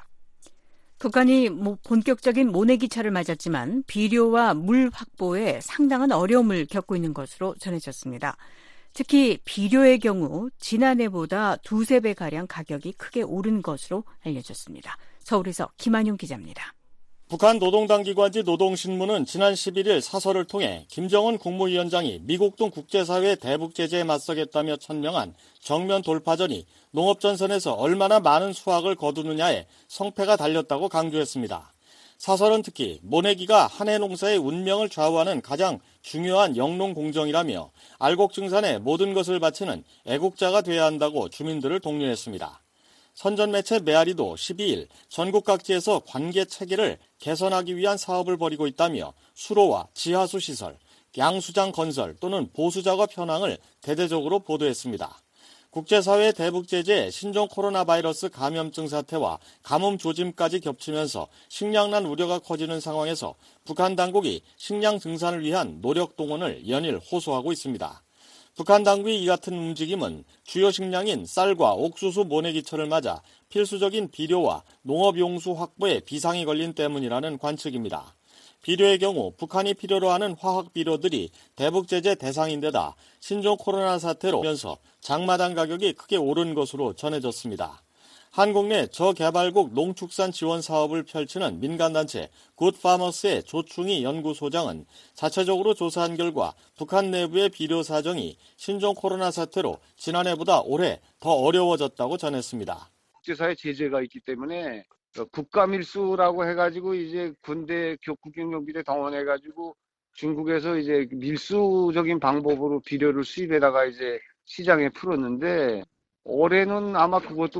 북한이 본격적인 모내기차를 맞았지만 비료와 물 확보에 상당한 어려움을 겪고 있는 것으로 전해졌습니다. 특히 비료의 경우 지난해보다 두세 배가량 가격이 크게 오른 것으로 알려졌습니다. 서울에서 김한용 기자입니다. 북한 노동당기관지 노동신문은 지난 십일일 사설을 통해 김정은 국무위원장이 미국 등 국제사회의 대북 제재에 맞서겠다며 천명한 정면 돌파전이 농업전선에서 얼마나 많은 수확을 거두느냐에 성패가 달렸다고 강조했습니다. 사설은 특히 모내기가 한해 농사의 운명을 좌우하는 가장 중요한 영농공정이라며 알곡증산에 모든 것을 바치는 애국자가 돼야 한다고 주민들을 독려했습니다. 선전매체 메아리도 십이일 전국 각지에서 관계 체계를 개선하기 위한 사업을 벌이고 있다며 수로와 지하수 시설, 양수장 건설 또는 보수작업 현황을 대대적으로 보도했습니다. 국제사회의 대북 제재, 신종 코로나 바이러스 감염증 사태와 가뭄 조짐까지 겹치면서 식량난 우려가 커지는 상황에서 북한 당국이 식량 증산을 위한 노력 동원을 연일 호소하고 있습니다. 북한 당국의 이 같은 움직임은 주요 식량인 쌀과 옥수수 모내기철을 맞아 필수적인 비료와 농업용수 확보에 비상이 걸린 때문이라는 관측입니다. 비료의 경우 북한이 필요로 하는 화학비료들이 대북 제재 대상인데다 신종 코로나 사태로 면서 장마당 가격이 크게 오른 것으로 전해졌습니다. 한국 내 저개발국 농축산 지원 사업을 펼치는 민간단체 굿파머스의 조충희 연구소장은 자체적으로 조사한 결과 북한 내부의 비료 사정이 신종 코로나 사태로 지난해보다 올해 더 어려워졌다고 전했습니다. 국제사회 제재가 있기 때문에 국가밀수라고 해가지고 이제 군대 국경경비대 동원해가지고 중국에서 이제 밀수적인 방법으로 비료를 수입해다가 이제 시장에 풀었는데 올해는 아마 그것도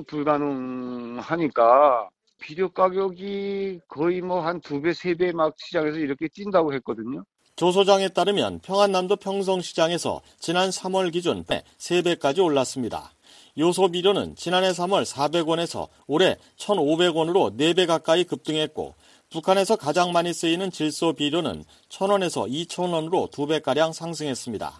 불가능하니까 비료 가격이 거의 뭐 한 두 배, 세 배 막 시장에서 이렇게 뛴다고 했거든요. 조 소장에 따르면 평안남도 평성시장에서 지난 삼월 기준 세 배까지 올랐습니다. 요소 비료는 지난해 삼월 사백 원에서 올해 천오백 원으로 네 배 가까이 급등했고 북한에서 가장 많이 쓰이는 질소 비료는 천 원에서 이천 원으로 두 배가량 상승했습니다.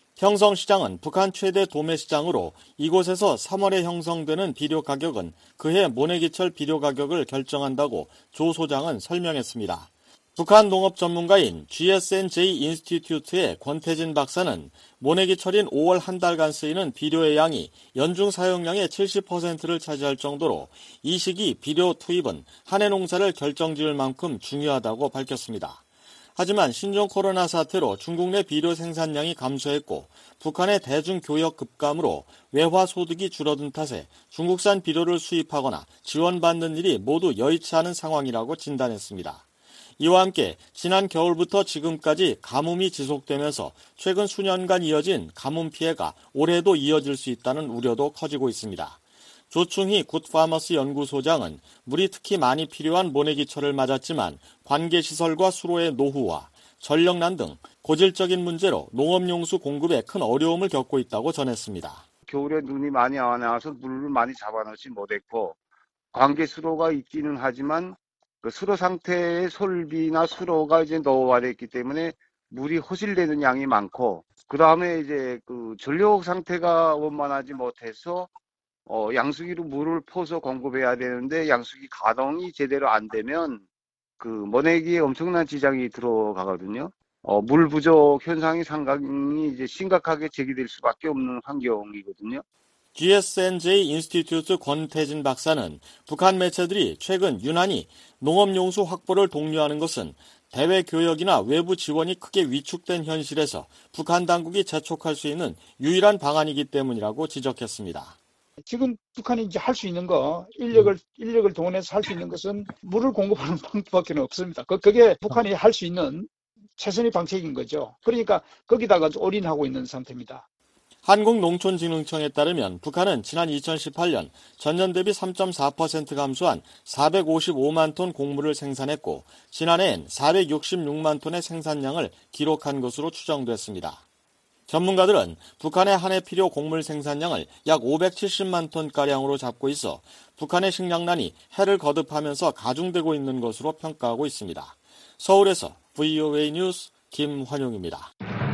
평성시장은 북한 최대 도매시장으로 이곳에서 삼월에 형성되는 비료 가격은 그해 모내기철 비료 가격을 결정한다고 조 소장은 설명했습니다. 북한 농업 전문가인 지에스엔제이 인스티튜트의 권태진 박사는 모내기철인 오월 한 달간 쓰이는 비료의 양이 연중 사용량의 칠십 퍼센트를 차지할 정도로 이 시기 비료 투입은 한해 농사를 결정지을 만큼 중요하다고 밝혔습니다. 하지만 신종 코로나 사태로 중국 내 비료 생산량이 감소했고 북한의 대중교역 급감으로 외화 소득이 줄어든 탓에 중국산 비료를 수입하거나 지원받는 일이 모두 여의치 않은 상황이라고 진단했습니다. 이와 함께 지난 겨울부터 지금까지 가뭄이 지속되면서 최근 수년간 이어진 가뭄 피해가 올해도 이어질 수 있다는 우려도 커지고 있습니다. 조충희 굿파머스 연구소장은 물이 특히 많이 필요한 모내기철을 맞았지만 관계시설과 수로의 노후화, 전력난 등 고질적인 문제로 농업용수 공급에 큰 어려움을 겪고 있다고 전했습니다. 겨울에 눈이 많이 안 와서 물을 많이 잡아넣지 못했고 관계수로가 있기는 하지만 그 수로 상태의 솔비나 수로가 이제 노후화됐기 때문에 물이 호실되는 양이 많고 그 다음에 이제 그 전력 상태가 원만하지 못해서 어, 양수기로 물을 퍼서 공급해야 되는데 양수기 가동이 제대로 안 되면 그 모내기에 엄청난 지장이 들어가거든요. 어, 물 부족 현상이 상당히 이제 심각하게 제기될 수밖에 없는 환경이거든요. 지에스엔제이 인스티튜트 권태진 박사는 북한 매체들이 최근 유난히 농업용수 확보를 독려하는 것은 대외 교역이나 외부 지원이 크게 위축된 현실에서 북한 당국이 재촉할 수 있는 유일한 방안이기 때문이라고 지적했습니다. 지금 북한이 이제 할 수 있는 거, 인력을, 인력을 동원해서 할 수 있는 것은 물을 공급하는 방법밖에 없습니다. 그, 그게 북한이 할 수 있는 최선의 방책인 거죠. 그러니까 거기다가 올인하고 있는 상태입니다. 한국농촌진흥청에 따르면 북한은 지난 이천십팔 년 전년 대비 삼 점 사 퍼센트 감소한 사백오십오만 톤 곡물을 생산했고 지난해엔 사백육십육만 톤의 생산량을 기록한 것으로 추정됐습니다. 전문가들은 북한의 한 해 필요 곡물 생산량을 약 오백칠십만 톤가량으로 잡고 있어 북한의 식량난이 해를 거듭하면서 가중되고 있는 것으로 평가하고 있습니다. 서울에서 브이오에이 뉴스 김환용입니다.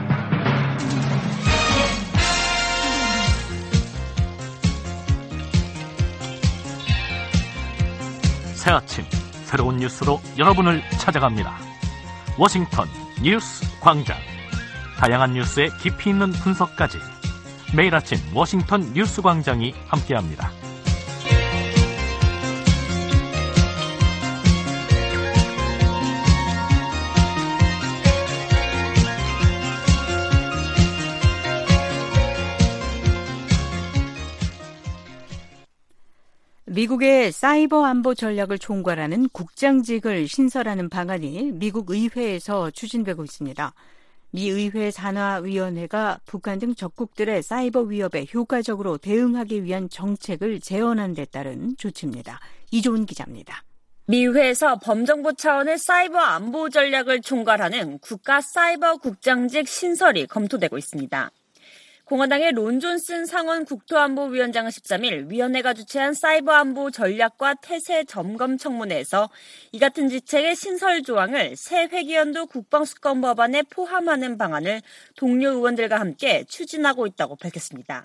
새 아침 새로운 뉴스로 여러분을 찾아갑니다. 워싱턴 뉴스 광장. 다양한 뉴스의 깊이 있는 분석까지 매일 아침 워싱턴 뉴스광장이 함께합니다. 미국의 사이버 안보 전략을 총괄하는 국장직을 신설하는 방안이 미국 의회에서 추진되고 있습니다. 미 의회 산하위원회가 북한 등 적국들의 사이버 위협에 효과적으로 대응하기 위한 정책을 제언한 데 따른 조치입니다. 이조은 기자입니다. 미 의회에서 범정부 차원의 사이버 안보 전략을 총괄하는 국가 사이버 국장직 신설이 검토되고 있습니다. 공화당의 론 존슨 상원 국토안보위원장은 십삼일 위원회가 주최한 사이버 안보 전략과 태세 점검 청문회에서 이 같은 지책의 신설 조항을 새 회기연도 국방수권 법안에 포함하는 방안을 동료 의원들과 함께 추진하고 있다고 밝혔습니다.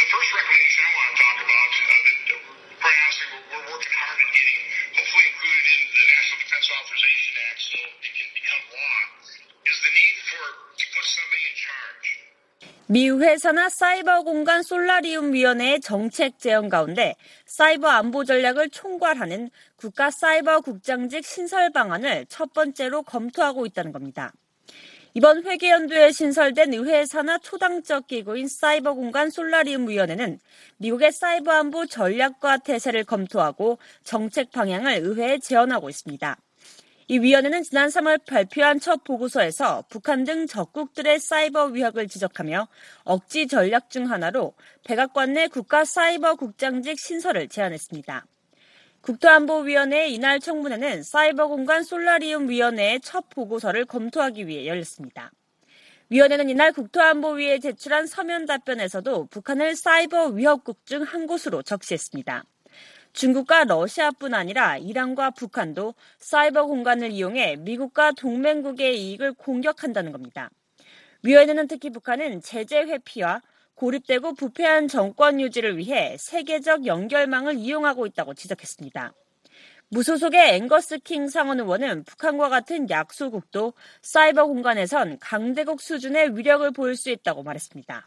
미 의회 산하 사이버 공간 솔라리움 위원회의 정책 제언 가운데 사이버 안보 전략을 총괄하는 국가 사이버 국장직 신설 방안을 첫 번째로 검토하고 있다는 겁니다. 이번 회계연도에 신설된 의회 산하 초당적 기구인 사이버 공간 솔라리움 위원회는 미국의 사이버 안보 전략과 태세를 검토하고 정책 방향을 의회에 제언하고 있습니다. 이 위원회는 지난 삼월 발표한 첫 보고서에서 북한 등 적국들의 사이버 위협을 지적하며 억지 전략 중 하나로 백악관 내 국가 사이버 국장직 신설을 제안했습니다. 국토안보위원회의 이날 청문회는 사이버 공간 솔라리움 위원회의 첫 보고서를 검토하기 위해 열렸습니다. 위원회는 이날 국토안보위에 제출한 서면 답변에서도 북한을 사이버 위협국 중 한 곳으로 적시했습니다. 중국과 러시아뿐 아니라 이란과 북한도 사이버 공간을 이용해 미국과 동맹국의 이익을 공격한다는 겁니다. 위원회는 특히 북한은 제재 회피와 고립되고 부패한 정권 유지를 위해 세계적 연결망을 이용하고 있다고 지적했습니다. 무소속의 앵거스 킹 상원 의원은 북한과 같은 약소국도 사이버 공간에선 강대국 수준의 위력을 보일 수 있다고 말했습니다.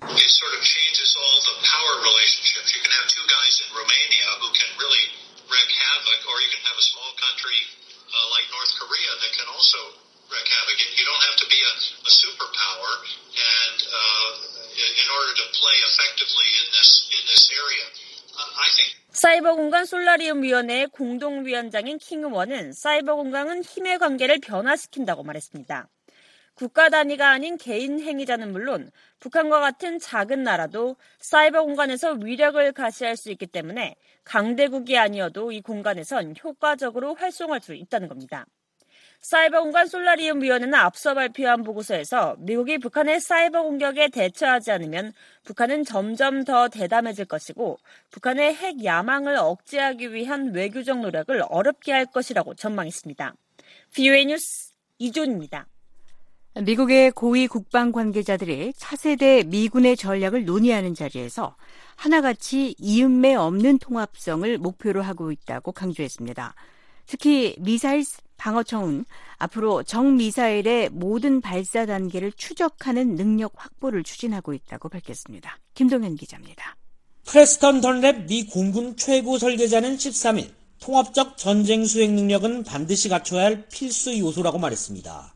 사이버 공간 솔라리움 위원회의 공동위원장인 킹 의원은 사이버 공간은 힘의 관계를 변화시킨다고 말했습니다. 국가 단위가 아닌 개인 행위자는 물론 북한과 같은 작은 나라도 사이버 공간에서 위력을 가시할 수 있기 때문에 강대국이 아니어도 이 공간에선 효과적으로 활동할 수 있다는 겁니다. 사이버 공간 솔라리움 위원회는 앞서 발표한 보고서에서 미국이 북한의 사이버 공격에 대처하지 않으면 북한은 점점 더 대담해질 것이고 북한의 핵 야망을 억제하기 위한 외교적 노력을 어렵게 할 것이라고 전망했습니다. 브이오에이 뉴스 이존입니다. 미국의 고위 국방 관계자들이 차세대 미군의 전략을 논의하는 자리에서 하나같이 이음매 없는 통합성을 목표로 하고 있다고 강조했습니다. 특히 미사일 방어청은 앞으로 정미사일의 모든 발사 단계를 추적하는 능력 확보를 추진하고 있다고 밝혔습니다. 김동현 기자입니다. 프레스턴 던랩 미 공군 최고 설계자는 십삼일 통합적 전쟁 수행 능력은 반드시 갖춰야 할 필수 요소라고 말했습니다.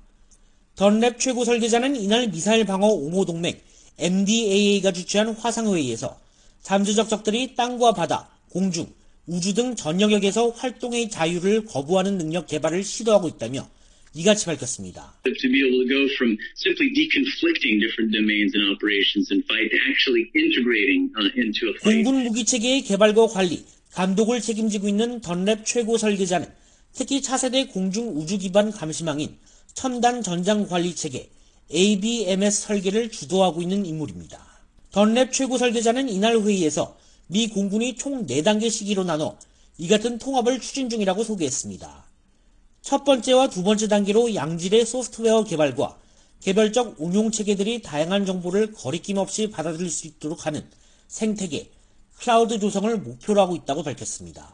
던랩 최고 설계자는 이날 미사일 방어 옹호 동맹 엠디에이에이가 주최한 화상회의에서 잠재적 적들이 땅과 바다, 공중, 우주 등 전 영역에서 활동의 자유를 거부하는 능력 개발을 시도하고 있다며 이같이 밝혔습니다. To be able to go from simply deconflicting different domains and operations and fight to actually integrating into a fight. 공군 무기 체계의 개발과 관리, 감독을 책임지고 있는 던랩 최고 설계자는 특히 차세대 공중 우주 기반 감시망인 첨단 전장 관리 체계 에이비엠에스 설계를 주도하고 있는 인물입니다. 던랩 최고 설계자는 이날 회의에서 미 공군이 총 네 단계 시기로 나눠 이 같은 통합을 추진 중이라고 소개했습니다. 첫 번째와 두 번째 단계로 양질의 소프트웨어 개발과 개별적 운용 체계들이 다양한 정보를 거리낌 없이 받아들일 수 있도록 하는 생태계, 클라우드 조성을 목표로 하고 있다고 밝혔습니다.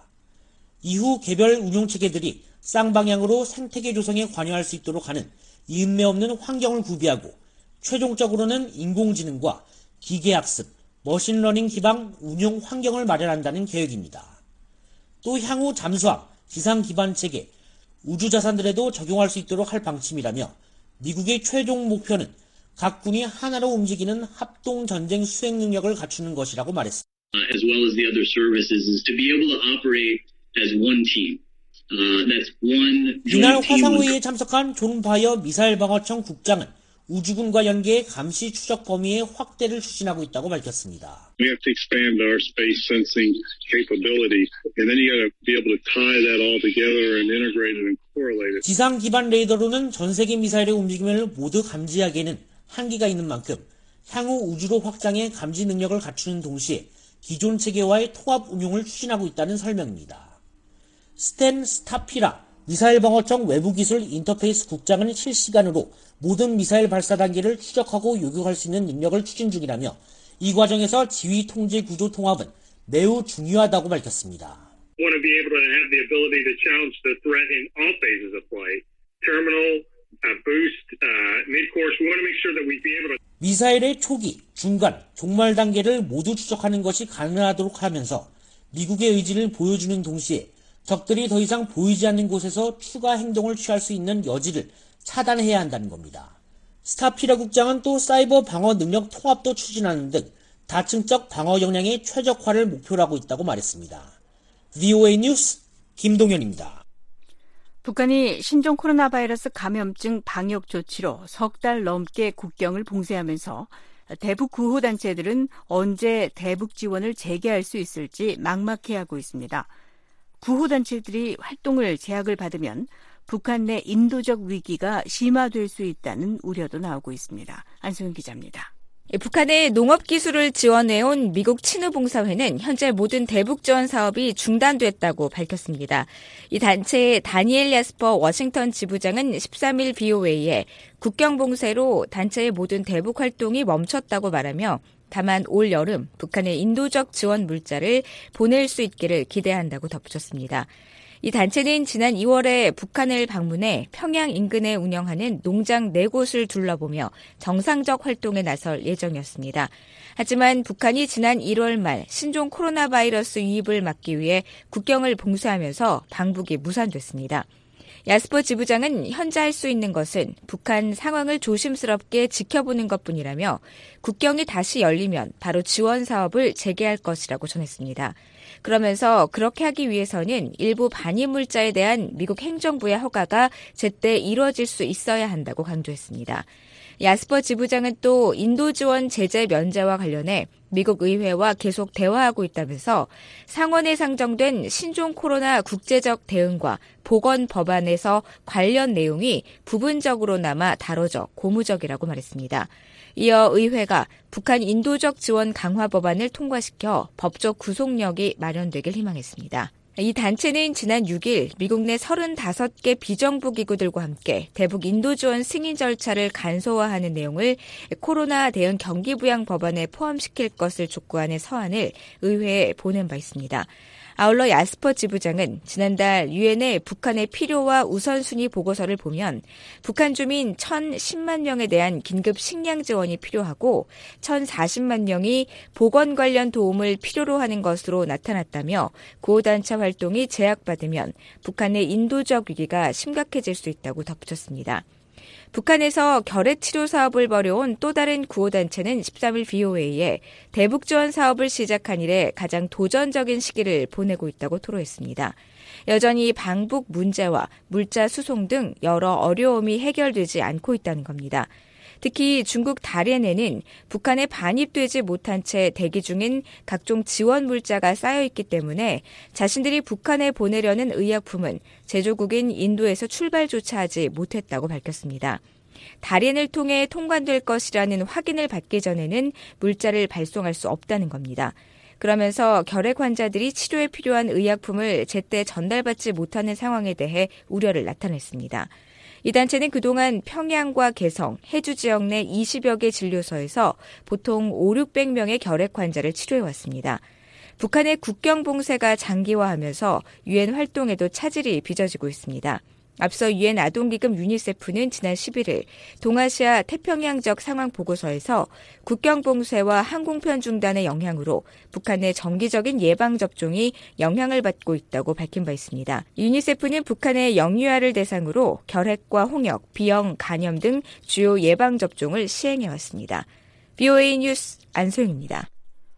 이후 개별 운용 체계들이 쌍방향으로 생태계 조성에 관여할 수 있도록 하는 이음매 없는 환경을 구비하고 최종적으로는 인공지능과 기계학습, 머신러닝 기반 운용 환경을 마련한다는 계획입니다. 또 향후 잠수함, 지상 기반 체계, 우주 자산들에도 적용할 수 있도록 할 방침이라며 미국의 최종 목표는 각 군이 하나로 움직이는 합동 전쟁 수행 능력을 갖추는 것이라고 말했습니다. As well as the other services is to be able to operate as one team. Uh, that's one 이날 joint team. 화상회의에 참석한 존 바이어 미사일 방어청 국장은 우주군과 연계해 감시 추적 범위의 확대를 추진하고 있다고 밝혔습니다. We have to expand our space sensing capability, and then you got to be able to tie that all together and integrate it and correlate it. 지상 기반 레이더로는 전 세계 미사일의 움직임을 모두 감지하기에는 한계가 있는 만큼 향후 우주로 확장해 감지 능력을 갖추는 동시에 기존 체계와의 통합 운용을 추진하고 있다는 설명입니다. 스탠 스타피라 미사일 방어청 외부기술 인터페이스 국장은 실시간으로 모든 미사일 발사 단계를 추적하고 요격할 수 있는 능력을 추진 중이라며 이 과정에서 지휘 통제 구조 통합은 매우 중요하다고 밝혔습니다. We want to be able to have the ability to challenge the threat in all phases of flight. Terminal, uh, boost, uh, mid-course. We want to make sure that we be able to 미사일의 초기, 중간, 종말 단계를 모두 추적하는 것이 가능하도록 하면서 미국의 의지를 보여주는 동시에 적들이 더 이상 보이지 않는 곳에서 추가 행동을 취할 수 있는 여지를 차단해야 한다는 겁니다. 스타피라 국장은 또 사이버 방어 능력 통합도 추진하는 등 다층적 방어 역량의 최적화를 목표로 하고 있다고 말했습니다. 브이오에이 뉴스 김동현입니다. 북한이 신종 코로나 바이러스 감염증 방역 조치로 석 달 넘게 국경을 봉쇄하면서 대북 구호단체들은 언제 대북 지원을 재개할 수 있을지 막막해하고 있습니다. 구호단체들이 활동을 제약을 받으면 북한 내 인도적 위기가 심화될 수 있다는 우려도 나오고 있습니다. 안소영 기자입니다. 북한의 농업기술을 지원해온 미국 친우봉사회는 현재 모든 대북 지원 사업이 중단됐다고 밝혔습니다. 이 단체의 다니엘 야스퍼 워싱턴 지부장은 십삼 일 브이오에이에 국경 봉쇄로 단체의 모든 대북 활동이 멈췄다고 말하며 다만 올 여름 북한의 인도적 지원 물자를 보낼 수 있기를 기대한다고 덧붙였습니다. 이 단체는 지난 이월에 북한을 방문해 평양 인근에 운영하는 농장 네 곳을 둘러보며 정상적 활동에 나설 예정이었습니다. 하지만 북한이 지난 일월 말 신종 코로나 바이러스 유입을 막기 위해 국경을 봉쇄하면서 방북이 무산됐습니다. 야스퍼 지부장은 현재 할 수 있는 것은 북한 상황을 조심스럽게 지켜보는 것뿐이라며 국경이 다시 열리면 바로 지원 사업을 재개할 것이라고 전했습니다. 그러면서 그렇게 하기 위해서는 일부 반입 물자에 대한 미국 행정부의 허가가 제때 이루어질 수 있어야 한다고 강조했습니다. 야스퍼 지부장은 또 인도 지원 제재 면제와 관련해 미국 의회와 계속 대화하고 있다면서 상원에 상정된 신종 코로나 국제적 대응과 보건 법안에서 관련 내용이 부분적으로나마 다뤄져 고무적이라고 말했습니다. 이어 의회가 북한 인도적 지원 강화 법안을 통과시켜 법적 구속력이 마련되길 희망했습니다. 이 단체는 지난 육 일 미국 내 서른다섯 개 비정부 기구들과 함께 대북 인도 지원 승인 절차를 간소화하는 내용을 코로나 대응 경기부양 법안에 포함시킬 것을 촉구하는 서한을 의회에 보낸 바 있습니다. 아울러 야스퍼 지부장은 지난달 유엔의 북한의 필요와 우선순위 보고서를 보면 북한 주민 천십만 명에 대한 긴급 식량 지원이 필요하고 천사십만 명이 보건 관련 도움을 필요로 하는 것으로 나타났다며 구호단체 활동이 제약받으면 북한의 인도적 위기가 심각해질 수 있다고 덧붙였습니다. 북한에서 결핵치료 사업을 벌여온 또 다른 구호단체는 십삼 일 브이오에이에 대북 지원 사업을 시작한 이래 가장 도전적인 시기를 보내고 있다고 토로했습니다. 여전히 방북 문제와 물자 수송 등 여러 어려움이 해결되지 않고 있다는 겁니다. 특히 중국 다롄에는 북한에 반입되지 못한 채 대기 중인 각종 지원 물자가 쌓여있기 때문에 자신들이 북한에 보내려는 의약품은 제조국인 인도에서 출발조차 하지 못했다고 밝혔습니다. 다롄을 통해 통관될 것이라는 확인을 받기 전에는 물자를 발송할 수 없다는 겁니다. 그러면서 결핵 환자들이 치료에 필요한 의약품을 제때 전달받지 못하는 상황에 대해 우려를 나타냈습니다. 이 단체는 그동안 평양과 개성, 해주 지역 내 이십여 개 진료소에서 보통 오륙백 명의 결핵 환자를 치료해왔습니다. 북한의 국경 봉쇄가 장기화하면서 유엔 활동에도 차질이 빚어지고 있습니다. 앞서 유엔 아동기금 유니세프는 지난 십일일 동아시아 태평양 지역 상황 보고서에서 국경 봉쇄와 항공편 중단의 영향으로 북한 내 정기적인 예방접종이 영향을 받고 있다고 밝힌 바 있습니다. 유니세프는 북한의 영유아를 대상으로 결핵과 홍역, 비형, 간염 등 주요 예방접종을 시행해왔습니다. 비오에이 뉴스 안소영입니다.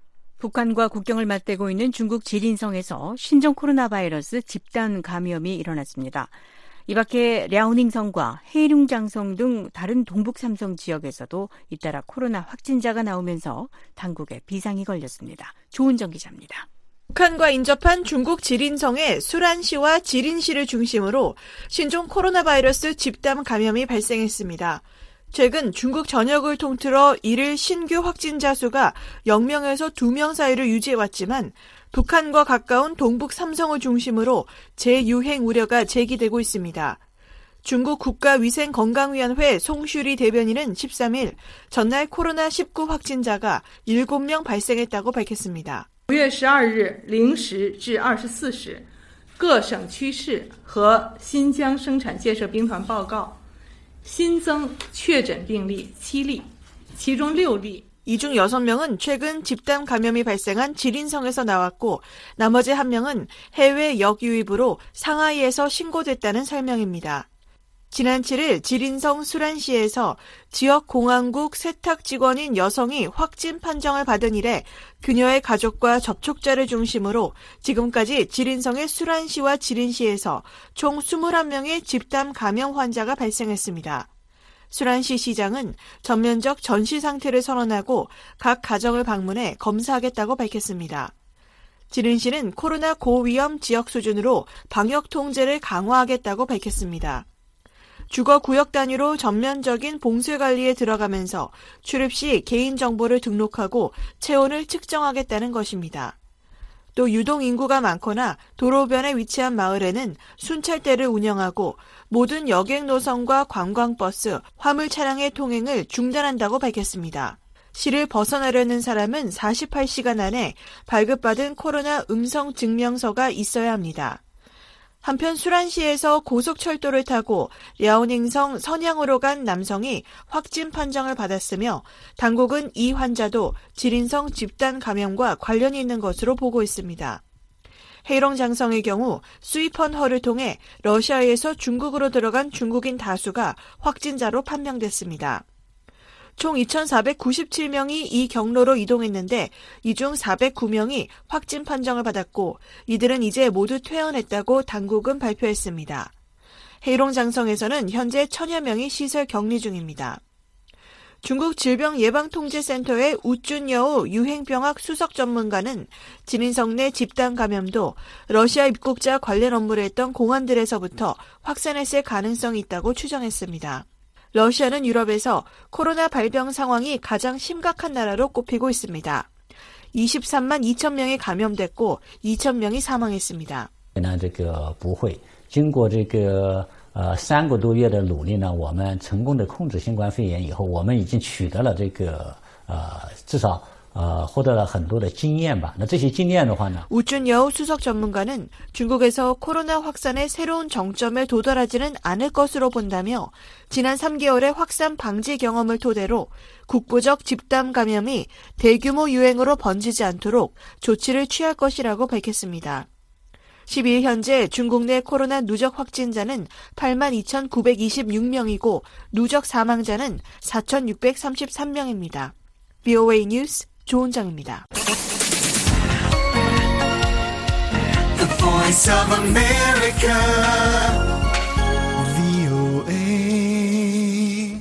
북한과 국경을 맞대고 있는 중국 지린성에서 신종 코로나 바이러스 집단 감염이 일어났습니다. 이 밖에 랴오닝성과 헤이룽장성 등 다른 동북 삼성 지역에서도 잇따라 코로나 확진자가 나오면서 당국에 비상이 걸렸습니다. 조은정 기자입니다. 북한과 인접한 중국 지린성의 수란시와 지린시를 중심으로 신종 코로나 바이러스 집단 감염이 발생했습니다. 최근 중국 전역을 통틀어 일일 신규 확진자 수가 영 명에서 두 명 사이를 유지해왔지만 북한과 가까운 동북 삼성을 중심으로 재유행 우려가 제기되고 있습니다. 중국 국가위생건강위원회 송슈리 대변인은 십삼일 전날 코로나 십구 확진자가 일곱 명 발생했다고 밝혔습니다. 오월 십이일 영 시至二十四시各省区市和新疆生产建设兵团报告新增确诊病例七例，其中六例 이 중 여섯 명은 최근 집단 감염이 발생한 지린성에서 나왔고 나머지 한 명은 해외 역유입으로 상하이에서 신고됐다는 설명입니다. 지난 칠일 지린성 수란시에서 지역 공항국 세탁 직원인 여성이 확진 판정을 받은 이래 그녀의 가족과 접촉자를 중심으로 지금까지 지린성의 수란시와 지린시에서 총 이십일 명의 집단 감염 환자가 발생했습니다. 수란시 시장은 전면적 전시 상태를 선언하고 각 가정을 방문해 검사하겠다고 밝혔습니다. 지린시는 코로나 고위험 지역 수준으로 방역 통제를 강화하겠다고 밝혔습니다. 주거 구역 단위로 전면적인 봉쇄 관리에 들어가면서 출입 시 개인정보를 등록하고 체온을 측정하겠다는 것입니다. 또 유동 인구가 많거나 도로변에 위치한 마을에는 순찰대를 운영하고 모든 여객 노선과 관광버스, 화물 차량의 통행을 중단한다고 밝혔습니다. 시를 벗어나려는 사람은 사십팔 시간 안에 발급받은 코로나 음성 증명서가 있어야 합니다. 한편 수란시에서 고속철도를 타고 랴오닝성 선양으로 간 남성이 확진 판정을 받았으며 당국은 이 환자도 지린성 집단 감염과 관련이 있는 것으로 보고 있습니다. 헤이룽장성의 경우 수이펀허를 통해 러시아에서 중국으로 들어간 중국인 다수가 확진자로 판명됐습니다. 총 이천사백구십칠 명이 이 경로로 이동했는데 이 중 사백구 명이 확진 판정을 받았고 이들은 이제 모두 퇴원했다고 당국은 발표했습니다. 헤이룽장성에서는 현재 천여 명이 시설 격리 중입니다. 중국 질병예방통제센터의 우준여우 유행병학 수석 전문가는 지린성 내 집단 감염도 러시아 입국자 관련 업무를 했던 공안들에서부터 확산했을 가능성이 있다고 추정했습니다. 러시아는 유럽에서 코로나 발병 상황이 가장 심각한 나라로 꼽히고 있습니다. 이십삼만 이천 명이 감염됐고 이천 명이 사망했습니다. 呃，三个多月的努力呢，我们成功的控制新冠肺炎以后，我们已经取得了这个呃，至少呃获得了很多的经验吧。那这些经验的话呢， 우준여우 수석 전문가는 중국에서 코로나 확산의 새로운 정점에 도달하지는 않을 것으로 본다며 지난 삼 개월의 확산 방지 경험을 토대로 국부적 집단 감염이 대규모 유행으로 번지지 않도록 조치를 취할 것이라고 밝혔습니다. 십이 일 현재 중국 내 코로나 누적 확진자는 팔만 이천구백이십육 명이고 누적 사망자는 사천육백삼십삼 명입니다. 비오에이 뉴스 조은정입니다. The Voice of America, 브이오에이.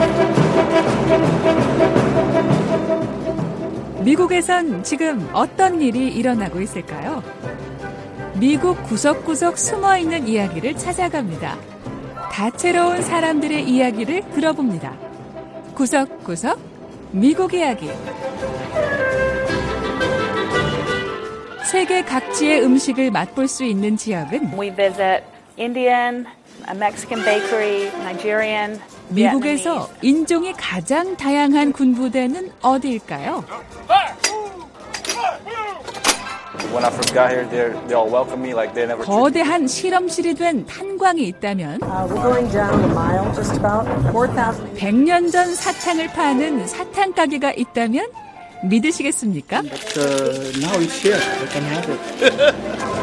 미국에선 지금 어떤 일이 일어나고 있을까요? 미국 구석구석 숨어있는 이야기를 찾아갑니다. 다채로운 사람들의 이야기를 들어봅니다. 구석구석 미국 이야기. 세계 각지의 음식을 맛볼 수 있는 지역은 We visit Indian, Mexican bakery, Nigerian, 미국에서 인종이 가장 다양한 군부대는 어디일까요? When I first got here, they they all welcomed me like they never. 거대한 실험실이 된 탄광이 있다면 백 년 전 사탕을 파는 사탕 가게가 있다면 믿으시겠습니까? But, uh, now it's here. I can have it.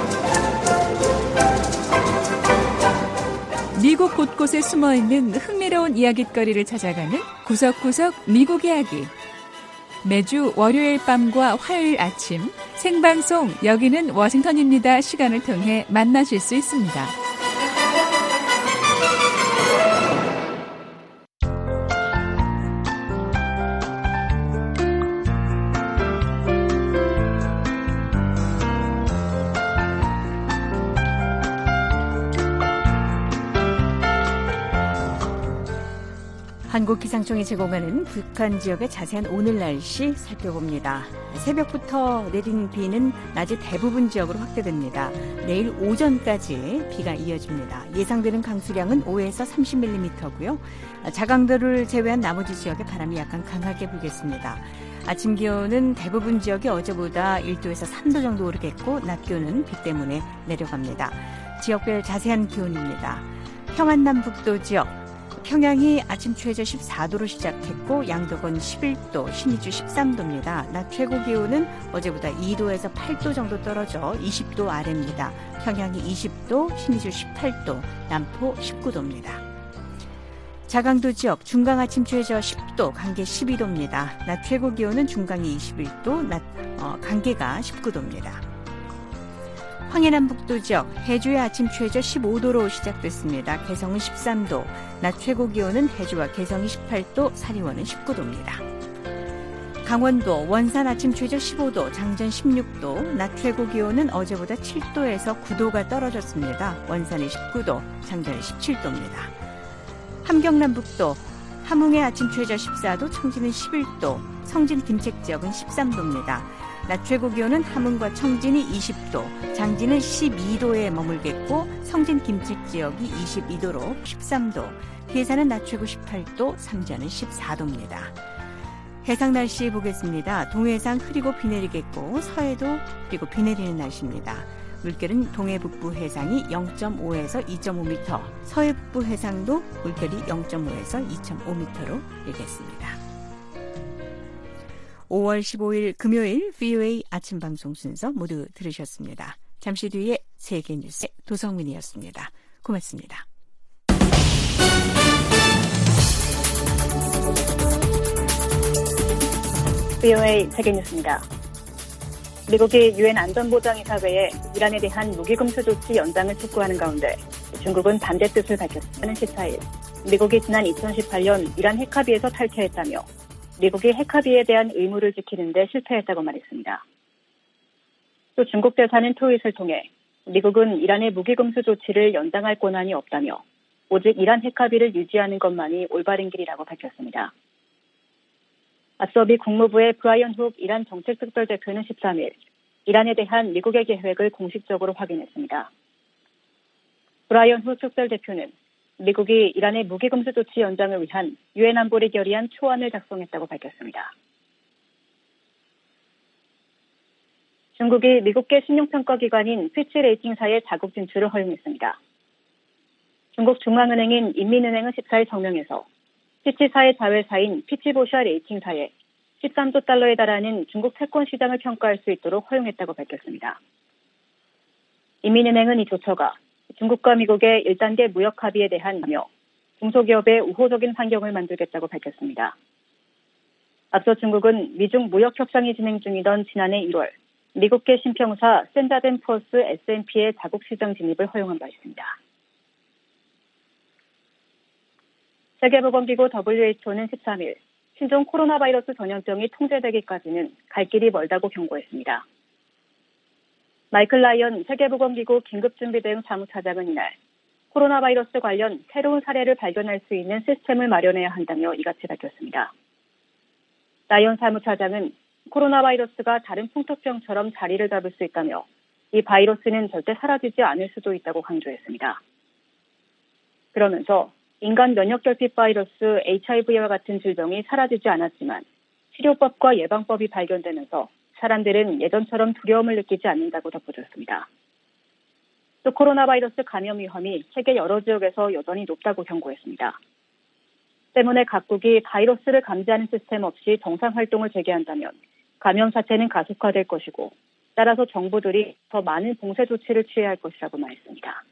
미국 곳곳에 숨어있는 흥미로운 이야깃거리를 찾아가는 구석구석 미국 이야기. 매주 월요일 밤과 화요일 아침 생방송 여기는 워싱턴입니다 시간을 통해 만나실 수 있습니다. 한국기상청이 제공하는 북한 지역의 자세한 오늘 날씨 살펴봅니다. 새벽부터 내린 비는 낮에 대부분 지역으로 확대됩니다. 내일 오전까지 비가 이어집니다. 예상되는 강수량은 오에서 삼십 밀리미터고요. 자강도를 제외한 나머지 지역에 바람이 약간 강하게 불겠습니다. 아침 기온은 대부분 지역이 어제보다 일 도에서 삼 도 정도 오르겠고 낮 기온은 비 때문에 내려갑니다. 지역별 자세한 기온입니다. 평안남북도 지역 평양이 아침 최저 십사 도로 시작했고 양덕은 십일 도, 신의주 십삼 도입니다. 낮 최고 기온은 어제보다 이 도에서 팔 도 정도 떨어져 이십 도 아래입니다. 평양이 이십 도, 신의주 십팔 도, 남포 십구 도입니다. 자강도 지역 중강 아침 최저 십 도, 강계 십이 도입니다. 낮 최고 기온은 중강이 이십일 도, 낮 어, 강계가 십구 도입니다. 황해남북도 지역 해주의 아침 최저 십오 도로 시작됐습니다. 개성은 십삼 도, 낮 최고 기온은 해주와 개성이 십팔 도, 사리원은 십구 도입니다. 강원도 원산 아침 최저 십오 도, 장전 십육 도, 낮 최고 기온은 어제보다 칠 도에서 구 도가 떨어졌습니다. 원산이 십구 도, 장전이 십칠 도입니다. 함경남북도 함흥의 아침 최저 십사 도, 청진은 십일 도, 성진 김책 지역은 십삼 도입니다. 낮 최고 기온은 함흥과 청진이 이십 도, 장진은 십이 도에 머물겠고 성진 김책 지역이 이십이 도로 십삼 도, 괴산은 낮 최고 십팔 도, 삼전은 십사 도입니다. 해상 날씨 보겠습니다. 동해상 흐리고 비 내리겠고 서해도 흐리고 비 내리는 날씨입니다. 물결은 동해 북부 해상이 영 점 오에서 이 점 오 미터, 서해 북부 해상도 물결이 영 점 오에서 이 점 오 미터로 일겠습니다. 오월 십오일 금요일 브이오에이 아침 방송 순서 모두 들으셨습니다. 잠시 뒤에 세계 뉴스 도성민이었습니다. 고맙습니다. 브이오에이 세계 뉴스입니다. 미국이 유엔 안전보장이사회에 이란에 대한 무기금수 조치 연장을 촉구하는 가운데 중국은 반대 뜻을 밝혔다는 십사일 미국이 지난 이천십팔 년 이란 핵합의에서 탈퇴했다며 미국이 핵합의에 대한 의무를 지키는 데 실패했다고 말했습니다. 또 중국 대사는 트윗을 통해 미국은 이란의 무기금수 조치를 연장할 권한이 없다며 오직 이란 핵합의를 유지하는 것만이 올바른 길이라고 밝혔습니다. 앞서 미 국무부의 브라이언 훅 이란 정책특별대표는 십삼일 이란에 대한 미국의 계획을 공식적으로 확인했습니다. 브라이언 훅 특별대표는 미국이 이란의 무기금수 조치 연장을 위한 유엔 안보리 결의안 초안을 작성했다고 밝혔습니다. 중국이 미국계 신용평가기관인 피치 레이팅사의 자국 진출을 허용했습니다. 중국 중앙은행인 인민은행은 십사일 성명에서 피치사의 자회사인 피치보샤 레이팅사에 십삼조 달러에 달하는 중국 채권 시장을 평가할 수 있도록 허용했다고 밝혔습니다. 인민은행은 이 조처가 중국과 미국의 일 단계 무역 합의에 대한하며 중소기업의 우호적인 환경을 만들겠다고 밝혔습니다. 앞서 중국은 미중 무역 협상이 진행 중이던 지난해 일월 미국계 신평사 샌다드 앤 푸어스 에스 앤 피의 자국 시장 진입을 허용한 바 있습니다. 세계보건기구 더블유에이치오는 십삼일 신종 코로나 바이러스 전염병이 통제되기까지는 갈 길이 멀다고 경고했습니다. 마이클 라이언 세계보건기구 긴급준비대응 사무차장은 이날 코로나 바이러스 관련 새로운 사례를 발견할 수 있는 시스템을 마련해야 한다며 이같이 밝혔습니다. 라이언 사무차장은 코로나 바이러스가 다른 풍토병처럼 자리를 잡을 수 있다며 이 바이러스는 절대 사라지지 않을 수도 있다고 강조했습니다. 그러면서 인간 면역결핍 바이러스 에이치아이브이와 같은 질병이 사라지지 않았지만 치료법과 예방법이 발견되면서 사람들은 예전처럼 두려움을 느끼지 않는다고 덧붙였습니다. 또 코로나 바이러스 감염 위험이 세계 여러 지역에서 여전히 높다고 경고했습니다. 때문에 각국이 바이러스를 감지하는 시스템 없이 정상 활동을 재개한다면 감염 사태는 가속화될 것이고 따라서 정부들이 더 많은 봉쇄 조치를 취해야 할 것이라고 말했습니다.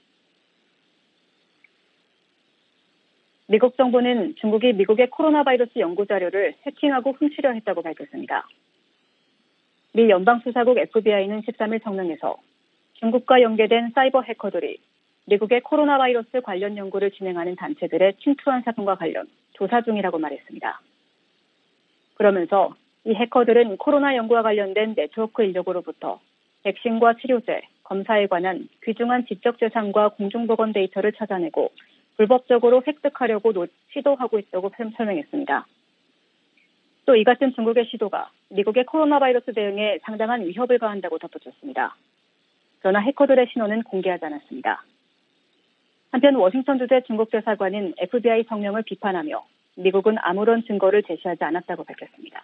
미국 정부는 중국이 미국의 코로나 바이러스 연구 자료를 해킹하고 훔치려 했다고 밝혔습니다. 미 연방수사국 에프비아이는 십삼 일 성명에서 중국과 연계된 사이버 해커들이 미국의 코로나 바이러스 관련 연구를 진행하는 단체들에 침투한 사건과 관련 조사 중이라고 말했습니다. 그러면서 이 해커들은 코로나 연구와 관련된 네트워크 인력으로부터 백신과 치료제, 검사에 관한 귀중한 지적재산과 공중보건 데이터를 찾아내고 불법적으로 획득하려고 시도하고 있다고 설명했습니다. 또 이 같은 중국의 시도가 미국의 코로나 바이러스 대응에 상당한 위협을 가한다고 덧붙였습니다. 그러나 해커들의 신원은 공개하지 않았습니다. 한편 워싱턴 주재 중국 대사관은 에프비아이 성명을 비판하며 미국은 아무런 증거를 제시하지 않았다고 밝혔습니다.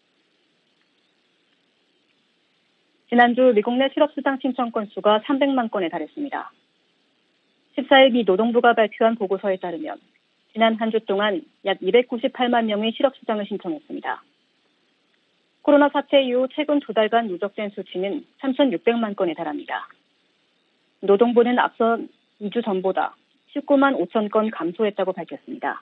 지난주 미국 내 실업수당 신청 건수가 삼백만 건에 달했습니다. 십사 일 미 노동부가 발표한 보고서에 따르면 지난 한 주 동안 약 이백구십팔만 명이 실업수당을 신청했습니다. 코로나 사태 이후 최근 두 달간 누적된 수치는 삼천육백만 건에 달합니다. 노동부는 앞서 이 주 전보다 십구만 오천 건 감소했다고 밝혔습니다.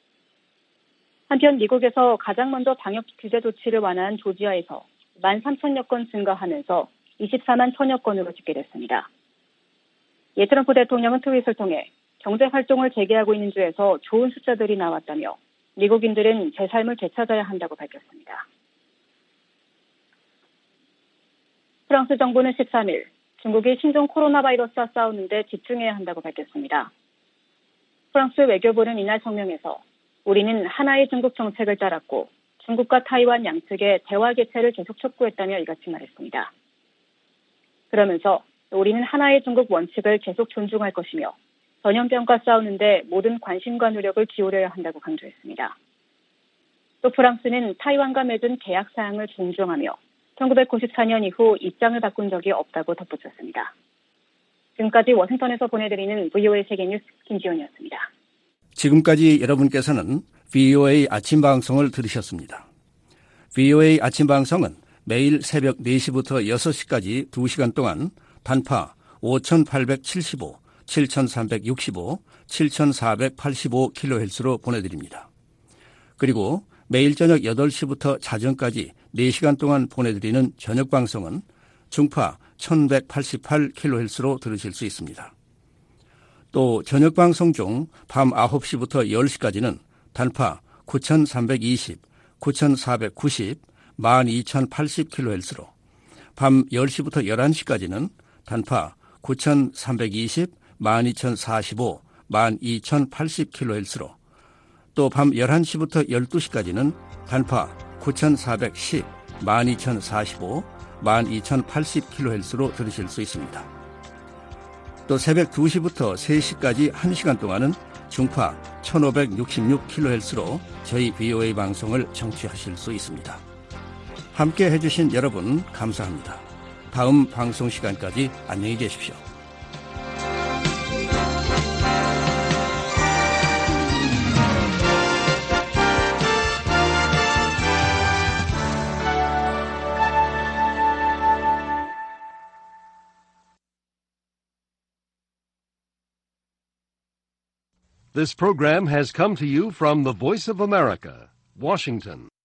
한편 미국에서 가장 먼저 방역 규제 조치를 완화한 조지아에서 만 삼천여 건 증가하면서 이십사만 천여 건으로 집계됐습니다. 예 트럼프 대통령은 트윗을 통해 경제 활동을 재개하고 있는 주에서 좋은 숫자들이 나왔다며 미국인들은 제 삶을 되찾아야 한다고 밝혔습니다. 프랑스 정부는 십삼 일 중국이 신종 코로나 바이러스와 싸우는 데 집중해야 한다고 밝혔습니다. 프랑스 외교부는 이날 성명에서 우리는 하나의 중국 정책을 따랐고 중국과 타이완 양측의 대화 개최를 계속 촉구했다며 이같이 말했습니다. 그러면서 우리는 하나의 중국 원칙을 계속 존중할 것이며 전염병과 싸우는데 모든 관심과 노력을 기울여야 한다고 강조했습니다. 또 프랑스는 타이완과 맺은 계약 사항을 존중하며 천구백구십사 년 이후 입장을 바꾼 적이 없다고 덧붙였습니다. 지금까지 워싱턴에서 보내드리는 브이오에이 세계뉴스 김지원이었습니다. 지금까지 여러분께서는 브이오에이 아침방송을 들으셨습니다. 브이오에이 아침방송은 매일 새벽 네 시부터 여섯 시까지 두 시간 동안 단파 오천팔백칠십오, 칠천삼백육십오, 칠천사백팔십오 킬로헤르츠로 보내드립니다. 그리고 매일 저녁 여덟 시부터 자정까지 네 시간 동안 보내드리는 저녁방송은 중파 천백팔십팔 킬로헤르츠로 들으실 수 있습니다. 또 저녁방송 중 밤 아홉 시부터 열 시까지는 단파 구천삼백이십, 구천사백구십, 만 이천팔십 킬로헤르츠로, 밤 열 시부터 열한 시까지는 단파 구천삼백이십, 만 이천사십오, 만 이천팔십 킬로헤르츠로, 또 밤 열한 시부터 열두 시까지는 단파 구천사백십, 만 이천사십오, 만 이천팔십 킬로헤르츠로 들으실 수 있습니다. 또 새벽 두 시부터 세 시까지 한 시간 동안은 중파 천오백육십육 킬로헤르츠로 저희 브이오에이 방송을 청취하실 수 있습니다. 함께 해주신 여러분 감사합니다. 다음 방송 시간까지 안녕히 계십시오. This program has come to you from the Voice of America, Washington.